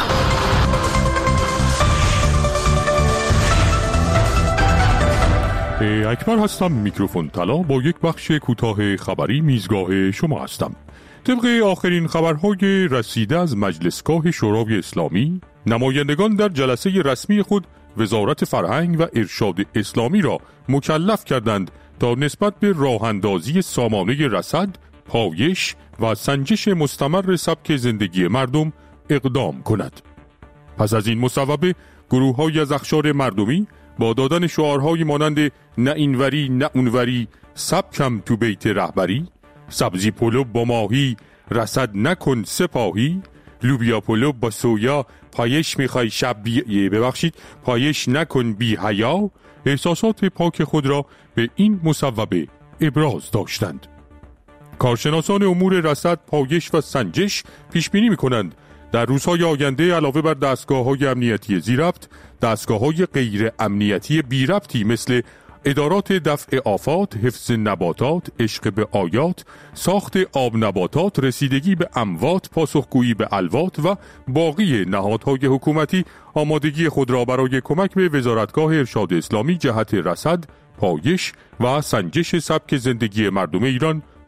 اکبر هستم، میکروفون طلا، با یک بخش کوتاه خبری میزگاه شما هستم. طبق آخرین خبرهای رسیده از مجلسگاه شورای اسلامی، نمایندگان در جلسه رسمی خود وزارت فرهنگ و ارشاد اسلامی را مکلف کردند تا نسبت به راه‌اندازی سامانه رصد، پایش و سنجش مستمر سبک زندگی مردم اقدام کند. پس از این مصوبه گروه‌های از اقشار مردمی با دادن شعارهای مانند نه اینوری نه اونوری، سبکم تو بیت رهبری، سبزی پلو با ماهی، رصد نکن سپاهی، لوبیا پلو با سویا، پایش میخوای پایش نکن بی حیا، احساسات پاک خود را به این مصوبه ابراز داشتند. کارشناسان امور رصد، پایش و سنجش پیش بینی می‌کنند در روزهای آینده علاوه بر دستگاه‌های امنیتی ذی‌ربط، دستگاه‌های غیر امنیتی بی‌ربطی مثل ادارات دفع آفات، حفظ نباتات، عشق به آیات، ساخت آب نباتات، رسیدگی به اموات، پاسخگویی به الوات و باقی نهادهای حکومتی آمادگی خود را برای کمک به وزارتگاه ارشاد اسلامی جهت رصد، پایش و سنجش سبک زندگی مردم ایران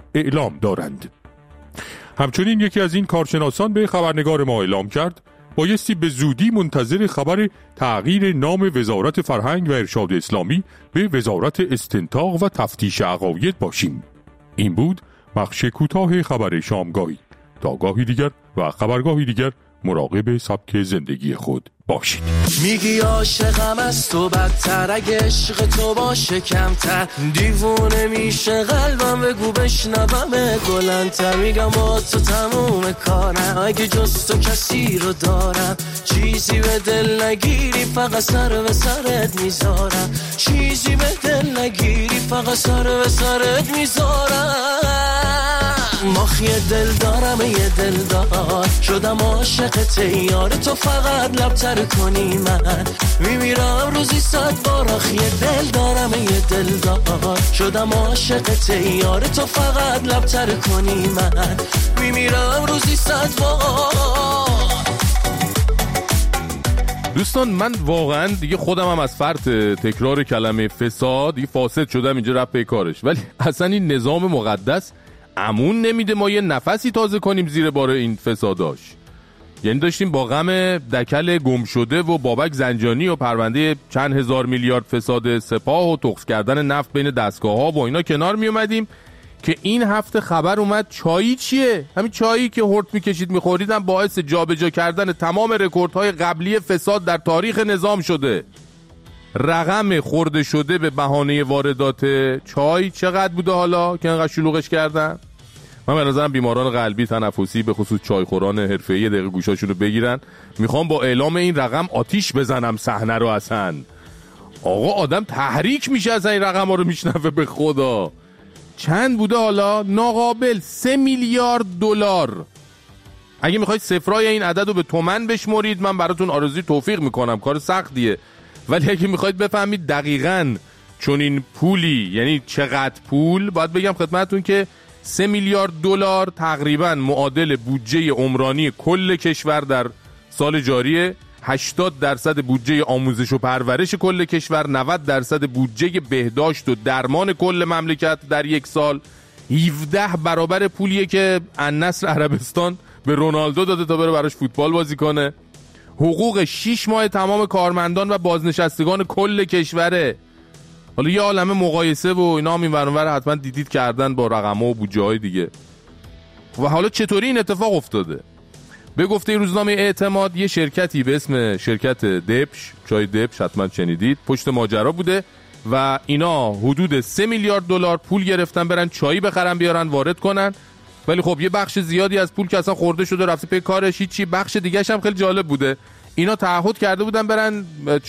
اعلام دارند. همچنین یکی از این کارشناسان به خبرنگار ما اعلام کرد بایستی به زودی منتظر خبر تغییر نام وزارت فرهنگ و ارشاد اسلامی به وزارت استنتاق و تفتیش عقاید باشیم. این بود بخش کوتاه خبر شامگاهی. تا گاهی دیگر و خبرگاهی دیگر مراقب سبک زندگی خود باشید. میگی عاشقم از تو بدتر، اگه عشق تو باشه کمتر، دیوونه میشه قلبم، بگو بشنوم بلندتر. میگم با تو تموم کارم، اگه جز تو کسی رو دارم، چیزی به دل نگیری فقط سر به سرت میذارم، چیزی به دل نگیری فقط سر به سرت میذارم. ماخی دل دارم یه دل دار، شدم عاشقت یار، تو فقط لبتر کنی من میمیرم روزی 100 بار. آخی دل دارم یه دل دار، شدم عاشقت یار، تو فقط لبتر کنی من میمیرم روزی 100 بار. دوستان من واقعا دیگه خودم هم از فرط تکرار کلمه فساد دیگه فاسد شدم اینجا رفت به کارش، ولی اصلا این نظام مقدس امون نمیده ما یه نفسی تازه کنیم زیر بار این فساداش. یعنی داشتیم با غم دکل گم شده و بابک زنجانی و پرونده چند هزار میلیارد فساد سپاه و تخص کردن نفت بین دستگاه ها و اینا کنار می اومدیم که این هفته خبر اومد چایی چیه؟ همین چایی که هورت میکشید میخوریدم باعث جابجا کردن تمام رکوردهای قبلی فساد در تاریخ نظام شده. رقم خورده شده به بهانه واردات چای چقدر بوده حالا که انقدر شلوغش کردن؟ من به نظرم بیماران قلبی تنفسی به خصوص چایخوران حرفه‌ای دقیقه گوشاشونو بگیرن. میخوام با اعلام این رقم آتیش بزنم صحنه رو. اصلا آقا آدم تحریک میشه از این رقم ها رو میشنوه. به خدا چند بوده حالا؟ ناقابل 3 میلیارد دلار. اگه میخواید صفرای این عدد رو به تومن بشمرید من براتون آرزوی توفیق میکنم، کار سختیه، ولی اگه میخواید بفهمید دقیقاً چون این پولی یعنی چقدر پول، باید بگم خدمتتون که 3 میلیارد دلار تقریباً معادل بودجه عمرانی کل کشور در سال جاریه، 80% بودجه آموزش و پرورش کل کشور، 90% بودجه بهداشت و درمان کل مملکت در یک سال، 17 برابر پولیه که النصر عربستان به رونالدو داده تا بره براش فوتبال بازی کنه، حقوق 6 ماه تمام کارمندان و بازنشستگان کل کشوره. حالا یه عالمه مقایسه و اینا هم این ورانور حتما دیدید کردن با رقم‌ها و بودجه‌های دیگه. و حالا چطوری این اتفاق افتاده؟ به گفته روزنامه اعتماد یه شرکتی به اسم شرکت دبش، چای دبش حتما شنیدید، پشت ماجرا بوده و اینا حدود 3 میلیارد دلار پول گرفتن برن چایی بخرن بیارن وارد کنن. ولی خب یه بخش زیادی از پول که اصلا خورده شده رفته پی کارش هیچی. بخش دیگه‌ش هم خیلی جالب بوده، اینا تعهد کرده بودن برن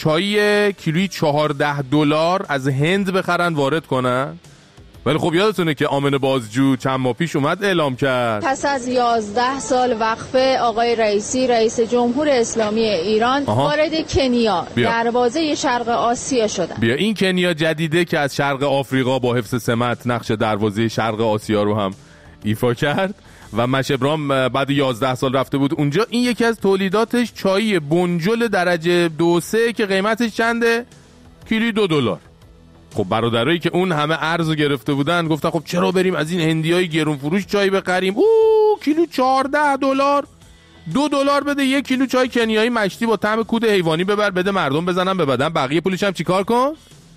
چای کیلویی 14 دلار از هند بخرن وارد کنن. ولی خب یادتونه که آمن بازجو چند ماه پیش اومد اعلام کرد پس از 11 سال وقفه آقای رئیسی رئیس جمهور اسلامی ایران وارد کنیا دروازه شرق آسیا شدن. بیا این کنیا جدیده که از شرق آفریقا با حفظ سمت نقش دروازه شرق آسیا رو هم ایفا کرد و مشبرام بعد 11 سال رفته بود اونجا. این یکی از تولیداتش چای بنجل درجه 2-3 که قیمتش چنده؟ کیلویی 2 دلار. خب برادرایی که اون همه ارزو گرفته بودن گفتن خب چرا بریم از این هندیای گرون فروش چای بخریم؟ کیلو 14 دلار، 2 دلار بده 1 کیلو چای کنیایی مشتی با طعم کود حیوانی ببر بده مردم بزنن به بدن، بقیه پولش هم چیکار کن؟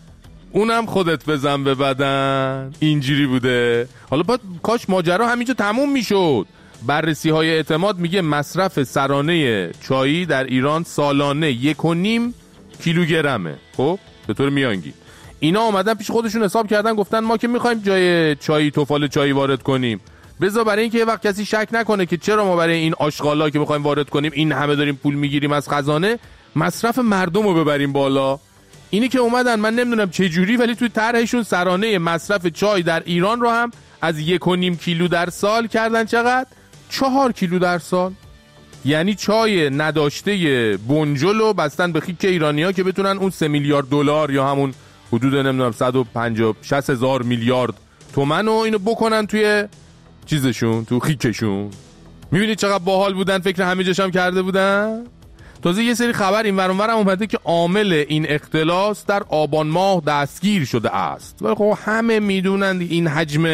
اونم خودت بزن به بدن. اینجوری بوده. حالا باید کاش ماجرا همینجا تموم میشد. بررسی های اعتماد میگه مصرف سرانه چایی در ایران سالانه 1.5 کیلوگرمه. خب به طور میانگین اینا اومدن پیش خودشون حساب کردن گفتن ما که میخوایم جای چای توفال چایی وارد کنیم، بذار برای اینکه یه وقت کسی شک نکنه که چرا ما برای این آشغالا که میخوایم وارد کنیم این همه داریم پول میگیریم از خزانه، مصرف مردم رو ببریم بالا. اینی که اومدن من نمیدونم چه جوری ولی توی طرحشون سرانه مصرف چای در ایران رو هم از 1.5 کیلو در سال کردن چقدر؟ 4 کیلو در سال. یعنی چای نداشته بنجل رو بستن به خیک ایرانی‌ها که بتونن اون 3 میلیارد دلار یا همون حدود نمیدونم 150-60 هزار میلیارد تومن و اینو بکنن توی چیزشون، تو خیکشون. میبینید چقدر باحال بودن، فکر همه جاش هم کرده بودن. تازه یه سری خبر این ور اون ور هم اومده که عامل این اختلاس در آبان ماه دستگیر شده است. ولی خب همه میدونن این حجم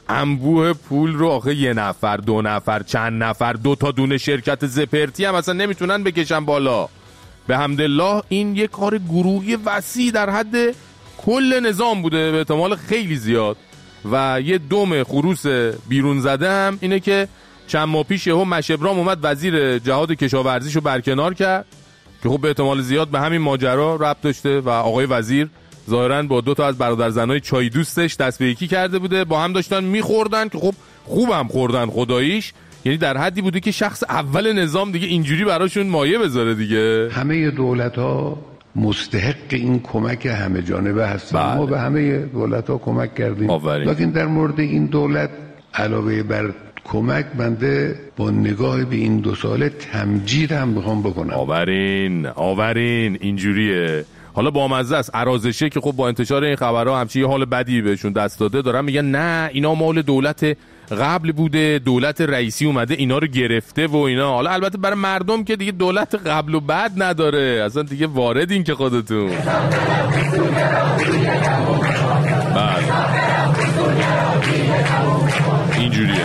انبوه پول رو آخه یه نفر، دو نفر، چند نفر، 2 تا دونه شرکت زپرتی هم اصلا نمیتونن بکشن بالا. به حمدالله این یه کار گروهی وسیع در حد کل نظام بوده به احتمال خیلی زیاد. و یه دم خروس بیرون زده هم اینه که چند ماه پیش یهو مشبرام اومد وزیر جهاد کشاورزیشو برکنار کرد که خب به احتمال زیاد به همین ماجرا ربط داشته و آقای وزیر ظاهراً با 2 تا از برادرزنای چای دوستش دست به یکی کرده بوده، با هم داشتن میخوردن که خب خوبم خوردن خداییش، یعنی در حدی بوده که شخص اول نظام دیگه اینجوری براشون مایه بذاره دیگه. همه دولت‌ها مستحق این کمک همه جانبه هستن. ما به همه دولت‌ها کمک کردیم، لیکن در مورد این دولت علاوه بر کمک بنده با نگاه به این 2 ساله تمجید هم میخوام بکنم. آورین اینجوریه. حالا با مزه است ارازشه که خب با انتشار این خبرها همچین یه حال بدی بهشون دست داده، دارن میگن نه اینا مال دولت قبل بوده، دولت رئیسی اومده اینا رو گرفته و اینا. حالا البته برای مردم که دیگه دولت قبل و بعد نداره، اصلا دیگه واردین که خودتون. اینجوریه.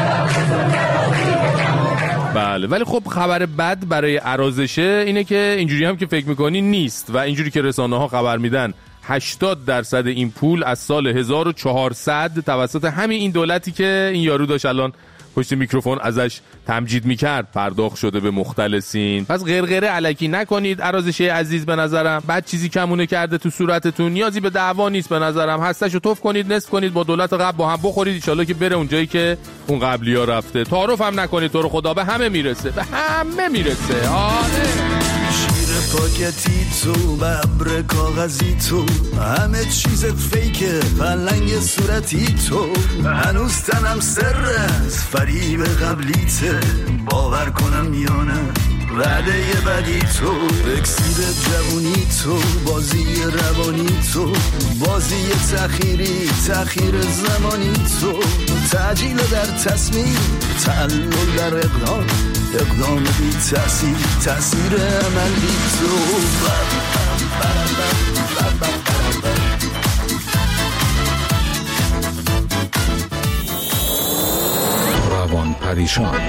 بله، ولی خب خبر بد برای ارازشه اینه که اینجوری هم که فکر میکنی نیست و اینجوری که رسانه ها خبر میدن 80% این پول از سال 1400 توسط همین این دولتی که این یارو داشت الان پشت میکروفون ازش تمجید میکرد پرداخت شده به مختلسین. پس غرغره الکی نکنید ارازشه عزیز. به نظرم بعد چیزی کمونه کرده تو صورتتون، نیازی به دعوا نیست به نظرم. هستشو توف کنید، نصف کنید، با دولت قبل با هم بخورید ان شاءالله که بره اون جایی که اون قبلی‌ها رفته. تعارف هم نکنید، تو رو خدا به همه میرسه، به همه میرسه. آره شیر پاکتی تو، ببر کاغذی تو، همه چیزت فیکه، پلنگ صورتی تو، هنوز تنم سر از فریب قبلیته، باور کنم یا نه وعده بدی تو، اکسیر جوونی تو، بازی روانی تو، بازی تأخیر زمانی تو، تعجیل در تصمیم، تعلل در اقدام بی تأثیر عملی تو. روان پریشان.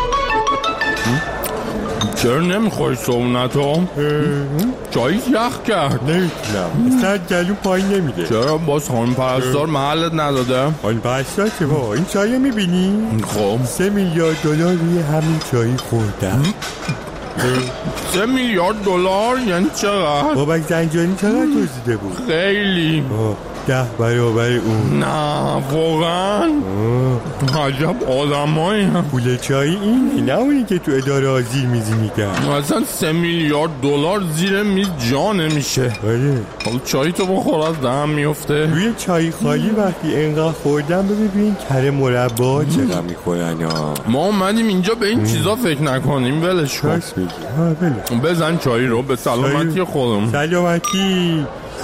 چرا نمیخوای صبونتو؟ چای یخ کرد. نمیتونم اصلا گلو پایین نمیده. چرا باز خانم پرستار محلت نداده؟ خانم پرستار که با این چای میبینی؟ خب 3 میلیارد دلار روی همین چای خوردم. 3 میلیارد دلار یعنی چقدر؟ بابک زنجانی چقدر دزدیده بود؟ خیلی 10 برابر اون. نه واقعا عجب آدمایی هم. پول چای این نه اونی که تو اداره آزیر میزی میگن. مثلا 3 میلیارد دلار زیر میز جا نمیشه. آره حالا چایی تو بخور از دهم میفته. روی چای خالی وقتی انقدر خوردم ببین کره مربا چقدر میخورن. ما اومدیم اینجا به این چیزا فکر نکنیم، ولش کن. بزن چای رو به سلامتی خودم. سلامتی.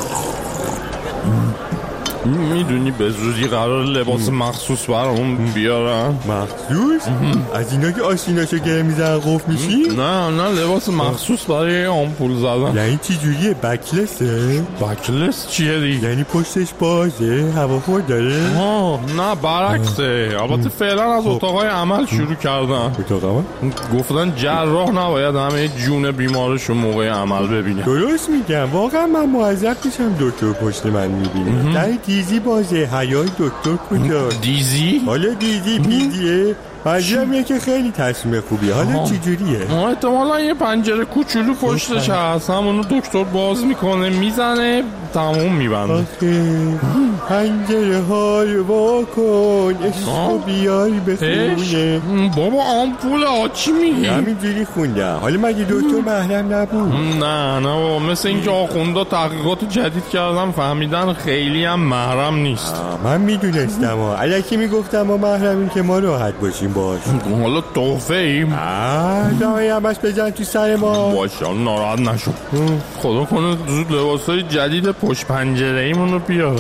میدونی به زودی قرار لباس مخصوص برامون بیارن. مخصوص؟ از اینا که آشیناشو گره میزن قف میشی؟ نه لباس مخصوص برای آمپول زدن. یعنی چی جوریه؟ بکلسه؟ بکلس چیه دیگه؟ یعنی پشتش بازه؟ هواخور داره؟ نه برعکسه. البته فعلا از اتاقای عمل شروع کردن. اتاق عمل؟ گفتن جراح نباید همه جون بیمارشو موقع عمل ببینه. درست میگم، واقعا من معذب میشم دکتر پشت من میبینه. دیزی بازه، حیای دکتر کجا؟ دیزی؟ حالا دیزی پیدیه منظورم که خیلی تصمیم خوبیه. حالا چی جوریه؟ احتمالا یه پنجره کوچولو پشتش هست، همونو دکتر باز میکنه میزنه تموم میبنده. آخه پنجره ها رو واکن عشقو بیای به خونه. بابا آمپول چی میگی؟ همینجوری خوندم. حالا مگه دکتر محرم نبود؟ نه بابا، مثل اینکه آخوندا تحقیقات جدید کردن فهمیدن خیلی هم محرم نیست. من میدونستم الکی میگفتم ما محرمیم که ما راحت باشیم باش. حالا تحفه ایم دامه همش بزن تو سر ما. باشه ناراحت نشو. خدا کنه زود لباسای جدید پشت پنجره ایمون رو بیارن.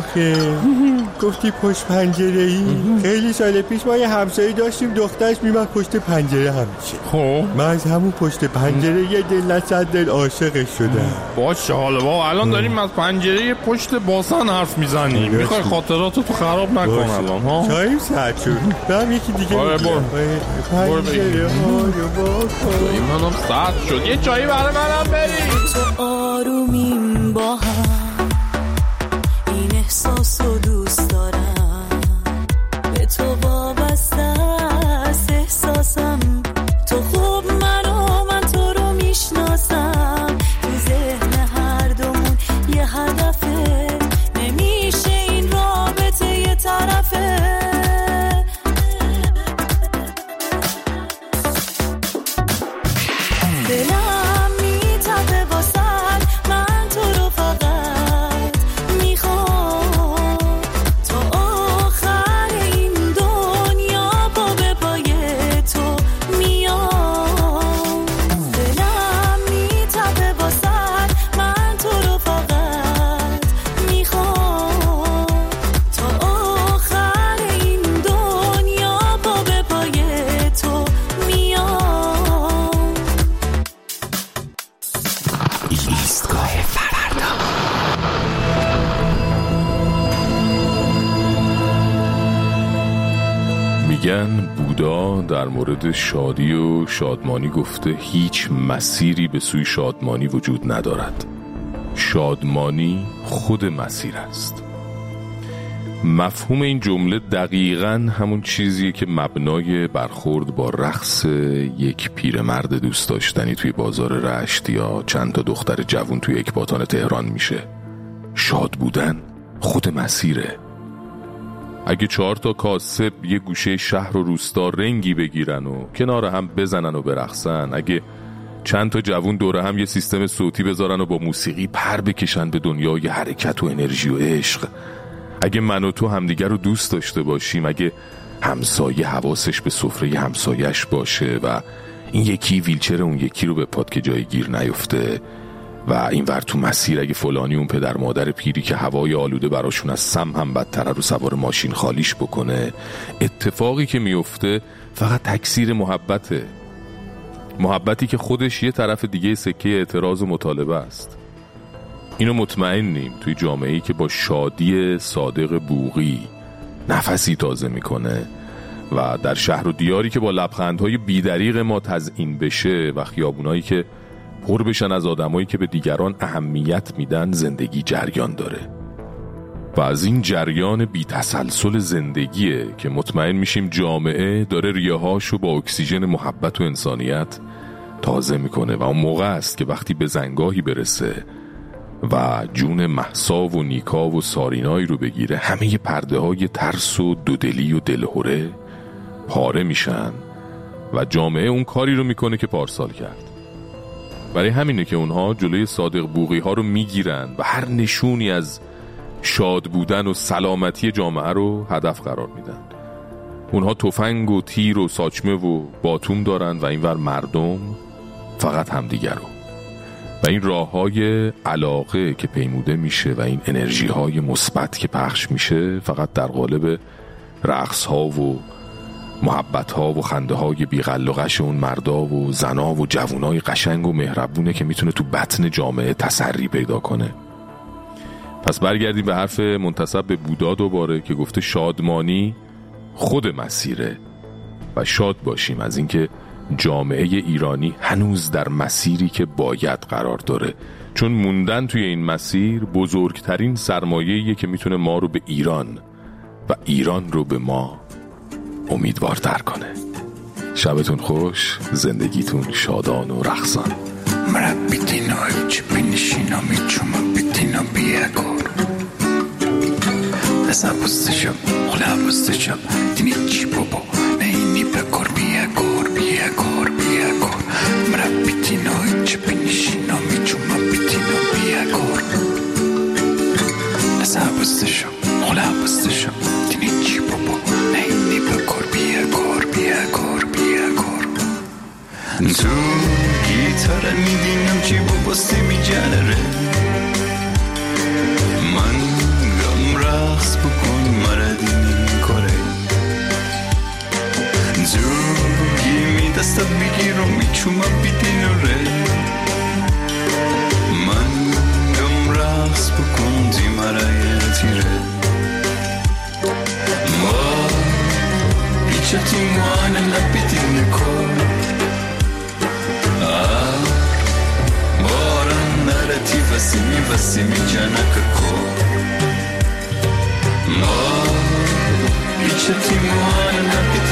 آخه گفتی پشت پنجره ای. خیلی سال پیش ما یه همسایه داشتیم دخترش میمد پشت پنجره همیشه. خب من از همون پشت پنجره یه دل نصد دل عاشقش شدم. باشه حالا با الان داریم از پنجره پشت باسن حرف میزنیم. میخوای خاطراتو تو خراب نکن الان ها. چاییم ساعت شد. برم یکی دیگه برو پنجره هایو باکن. منم ساعت شد یه چایی برای منم بریم. تو آرومیم با هم این احساسو دوست دارم به تو وابسته است احساسم تو خوب منو من تو رو میشناسم تو ذهن هر دومون یه هدفه نمیشه این رابطه یه طرفه دلم میتپه واسه من تو رو فقط میخوام تا آخر این دنیا پا به پای تو میام دلم میتپه واسه من تو رو فقط میخوام تا آخر این دنیا پا به پای تو میام ایستگاه فردا. میگن بودا در مورد شادی و شادمانی گفته هیچ مسیری به سوی شادمانی وجود ندارد. شادمانی خود مسیر است. مفهوم این جمله دقیقاً همون چیزیه که مبنای برخورد با رقص یک پیرمرد دوست داشتنی توی بازار رشت یا چند تا دختر جوون توی اکباتان تهران میشه. شاد بودن خود مسیره. اگه 4 تا کاسب یه گوشه شهر و روستا رنگی بگیرن و کنار هم بزنن و برقصن، اگه چند تا جوون دوره هم یه سیستم صوتی بذارن و با موسیقی پر بکشن به دنیای حرکت و انرژی و عشق، اگه من و تو همدیگر رو دوست داشته باشیم، اگه همسایه حواسش به سفره همسایش باشه و این یکی ویلچر اون یکی رو به پاد که جای گیر نیفته و این ور تو مسیر اگه فلانی اون پدر مادر پیری که هوای آلوده براشون از سم هم بدتره رو سوار ماشین خالیش بکنه، اتفاقی که میفته فقط تکثیر محبته. محبتی که خودش یه طرف دیگه سکه اعتراض و مطالبه است. اینو مطمئنیم توی جامعه‌ای که با شادی صادق بوقی نفسی تازه میکنه و در شهر و دیاری که با لبخندهای بیدریق ما تزیین بشه و خیابونایی که پر بشن از آدمایی که به دیگران اهمیت میدن، زندگی جریان داره. و از این جریان بی تسلسل زندگیه که مطمئن میشیم جامعه داره ریه‌هاشو با اکسیژن محبت و انسانیت تازه میکنه و اون موقع است که وقتی به زنگاهی برسه و جون مهسا و نیکا و سارینایی رو بگیره، همه پرده های ترس و دودلی و دلهوره پاره میشن و جامعه اون کاری رو میکنه که پارسال کرد. برای همینه که اونها جلوی صادق بوقی ها رو میگیرن و هر نشونی از شاد بودن و سلامتی جامعه رو هدف قرار میدن. اونها تفنگ و تیر و ساچمه و باتوم دارن و اینور مردم فقط همدیگر رو. و این راه‌های علاقه که پیموده میشه و این انرژی‌های مثبت که پخش میشه فقط در قالب رقص‌ها و محبت‌ها و خنده‌های بی‌غل و غش اون مردا و زنا و جوونای قشنگ و مهربونه که میتونه تو بطن جامعه تسری پیدا کنه. پس برگردیم به حرف منتسب به بودا دوباره که گفته شادمانی خود مسیره و شاد باشیم از اینکه جامعه ایرانی هنوز در مسیری که باید قرار داره، چون موندن توی این مسیر بزرگترین سرمایه‌ایه که میتونه ما رو به ایران و ایران رو به ما امیدوارتر کنه. شبتون خوش، زندگیتون شادان و رقصان. مربیتینا چی بینشینا میچوما بیتینا بیاکور لسا بستشم خلا بستشم دینی چی بابا نه اینی بکر بیاکور بیاکور بیاکور مربیتینا چی بینشینا میچوما بیتینا بیاکور لسا بستشم خلا بستشم دینی چی بابا نه اینی بکر بیاکور بیاکور بیاکور تو گیتاره میدینم چی با باستی میجنره من گم رقص بکن مردینی کاره زوگی می دستت بگیرم میچومم بیدینوره من گم رقص بکن دیمرای تیره ما بیچتی موانه لبیدین کن باران نرتی وسیمی جنک کن ما بیچتی موانه لبیدین